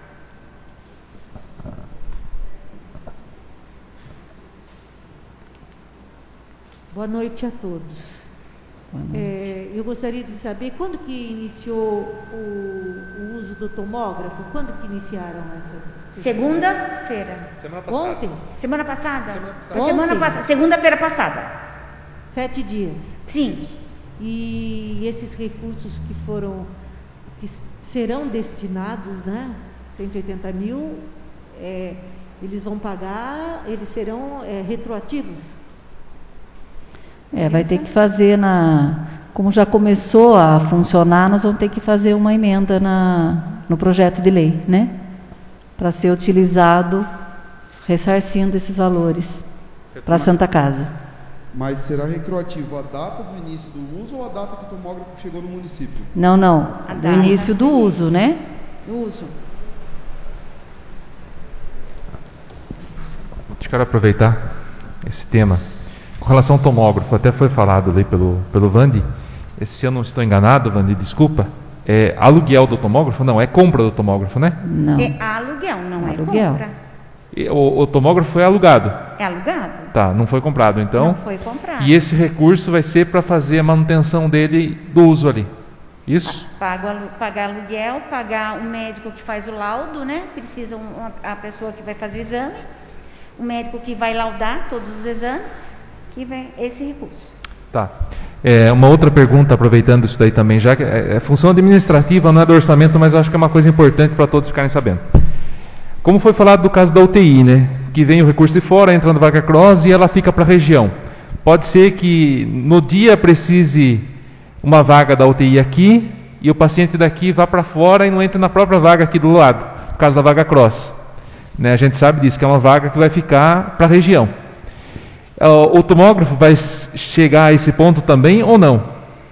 Boa noite a todos. Boa noite. É, eu gostaria de saber quando que iniciou o, o uso do tomógrafo? Quando que iniciaram essas? Segunda-feira. Semana passada. Ontem? Semana passada. Semana passada. Semana passada. Segunda-feira passada. Sete dias. Sim. E esses recursos que foram, que serão destinados, né? cento e oitenta mil, é, eles vão pagar, eles serão é, retroativos? É, vai ter que fazer na... Como já começou a funcionar, nós vamos ter que fazer uma emenda na, no projeto de lei, né? Para ser utilizado, ressarcindo esses valores para a Santa Casa. Mas será retroativo a data do início do uso ou a data que o tomógrafo chegou no município? Não, não. A do início do uso, né? Do uso. Eu quero aproveitar esse tema. Com relação ao tomógrafo, até foi falado ali pelo, pelo Vandi. Se eu não estou enganado, Vandi, desculpa. É aluguel do tomógrafo? Não, é compra do tomógrafo, né? Não. É aluguel, não é aluguel. compra. O, o tomógrafo foi alugado? É alugado. Tá, não foi comprado, então? Não foi comprado. E esse recurso vai ser para fazer a manutenção dele do uso ali? Isso? Pago, pagar aluguel, pagar o médico que faz o laudo, né? Precisa uma, a pessoa que vai fazer o exame, o médico que vai laudar todos os exames, que vem esse recurso. Tá. É, uma outra pergunta, aproveitando isso daí também, já que é, é função administrativa, não é do orçamento, mas eu acho que é uma coisa importante para todos ficarem sabendo. Como foi falado do caso da U T I, né? Que vem o recurso de fora, entra na vaga cross e ela fica para a região. Pode ser que no dia precise uma vaga da U T I aqui e o paciente daqui vá para fora e não entra na própria vaga aqui do lado, por causa da vaga cross. Né? A gente sabe disso, que é uma vaga que vai ficar para a região. O tomógrafo vai chegar a esse ponto também ou não?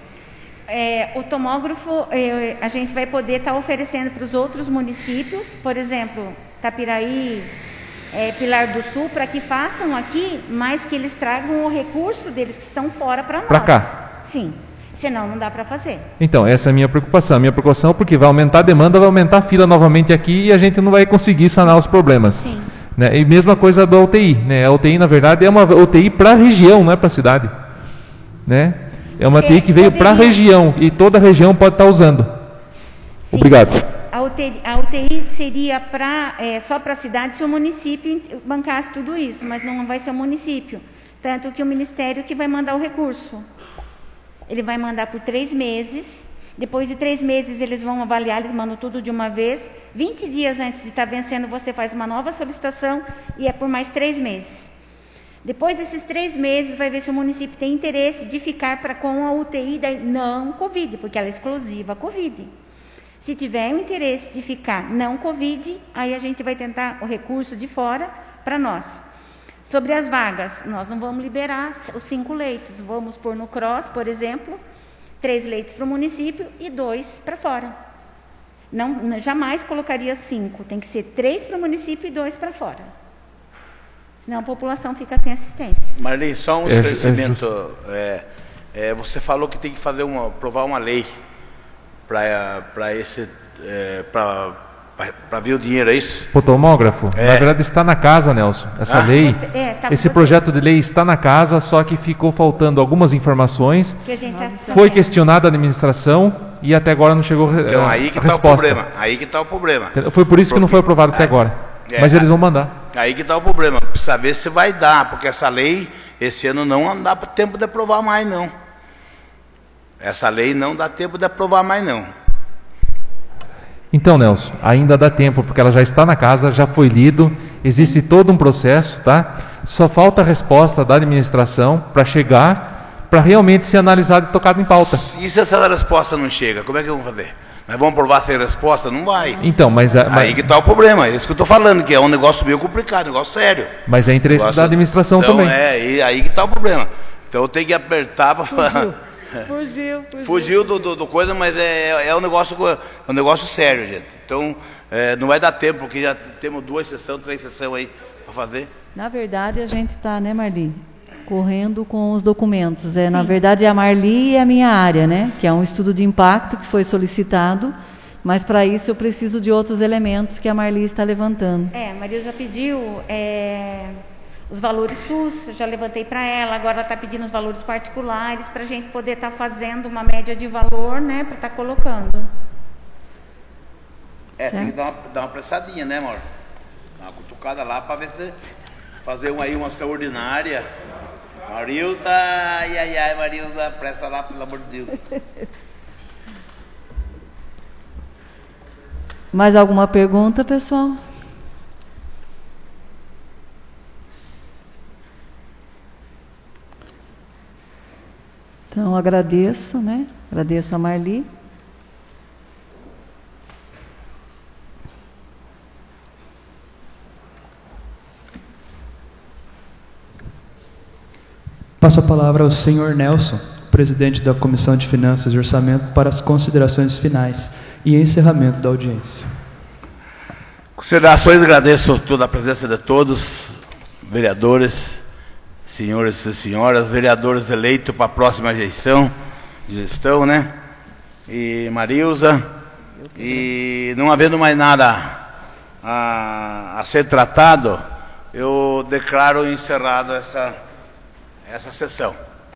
É, o tomógrafo é, a gente vai poder estar tá oferecendo para os outros municípios, por exemplo, Tapiraí, é, Pilar do Sul, para que façam aqui, mas que eles tragam o recurso deles que estão fora para nós. Para cá? Sim, senão não dá para fazer. Então, essa é a minha preocupação. A minha preocupação é porque vai aumentar a demanda, vai aumentar a fila novamente aqui e a gente não vai conseguir sanar os problemas. Sim. Né? E mesma coisa da U T I. Né? A U T I, na verdade, é uma U T I para a região, não é para a cidade. Né? É uma U T I que veio para a região e toda a região pode estar usando. Sim. Obrigado. A U T I, a U T I seria pra, é, só para a cidade se o município bancasse tudo isso, mas não vai ser o município. Tanto que o Ministério que vai mandar o recurso. Ele vai mandar por três meses. Depois de três meses eles vão avaliar, eles mandam tudo de uma vez. vinte dias antes de estar vencendo, você faz uma nova solicitação e é por mais três meses. Depois desses três meses, vai ver se o município tem interesse de ficar pra, com a U T I da não Covid, porque ela é exclusiva Covid. Se tiver o interesse de ficar não Covid, aí a gente vai tentar o recurso de fora para nós. Sobre as vagas, nós não vamos liberar os cinco leitos. Vamos pôr no CROSS, por exemplo, três leitos para o município e dois para fora. Não, jamais colocaria cinco. Tem que ser três para o município e dois para fora. Senão a população fica sem assistência. Marli, só um É, esclarecimento. É, é, você falou que tem que fazer uma, aprovar uma lei para esse, é, para ver o dinheiro, é isso? O tomógrafo, É. na verdade está na casa, Nelson. Essa Ah? lei, Você- é, tá com esse vocês. projeto de lei está na casa, só que ficou faltando algumas informações. Que a gente tá Foi sabendo. questionada a administração e até agora não chegou re- Então a aí que a está o resposta. problema. Aí que está o problema. Foi por isso que não foi aprovado até agora. É, Mas eles vão mandar. Aí que está o problema. Precisa ver se vai dar, porque essa lei, esse ano não dá tempo de aprovar mais, não. Essa lei não dá tempo de aprovar mais, não. Então, Nelson, ainda dá tempo, porque ela já está na casa, já foi lido, existe todo um processo, tá? Só falta a resposta da administração para chegar, para realmente ser analisado e tocado em pauta. E se essa resposta não chega, como é que vamos fazer? Nós vamos aprovar sem resposta? Não vai. Então, mas, a- Aí mas, que está o problema, é isso que eu estou falando, que é um negócio meio complicado, um negócio sério. mas é interesse Negócio- da administração então, também. É, e aí que está o problema. Então eu tenho que apertar para... Fugiu. Fugiu, fugiu. Fugiu do, do, do coisa, mas é, é, um negócio, é um negócio sério, gente. Então, é, não vai dar tempo, porque já temos duas sessões, três sessões aí para fazer. Na verdade, a gente está, né, Marli, correndo com os documentos. É, na verdade, é a Marli e a minha área, né, que é um estudo de impacto que foi solicitado, mas para isso eu preciso de outros elementos que a Marli está levantando. É, a Maria já pediu é, os valores S U S, eu já levantei para ela, agora ela está pedindo os valores particulares para a gente poder estar fazendo uma média de valor, né, para estar colocando. É, tem que Certo. dar uma, dar uma pressadinha, né, amor? Dar uma cutucada lá para ver se fazer um, aí uma extraordinária. Marilza, ai, ai, ai, Marilza, presta lá, pelo amor de Deus. Mais alguma pergunta, pessoal? Então, agradeço, né? Agradeço a Marli. Passo a palavra ao senhor Nelson, presidente da Comissão de Finanças e Orçamento, para as considerações finais e encerramento da audiência. Considerações, agradeço toda a presença de todos, vereadores, senhores e senhoras, vereadores eleitos para a próxima gestão, gestão, né? E Marilza, e não havendo mais nada a, a ser tratado, eu declaro encerrado essa, essa sessão.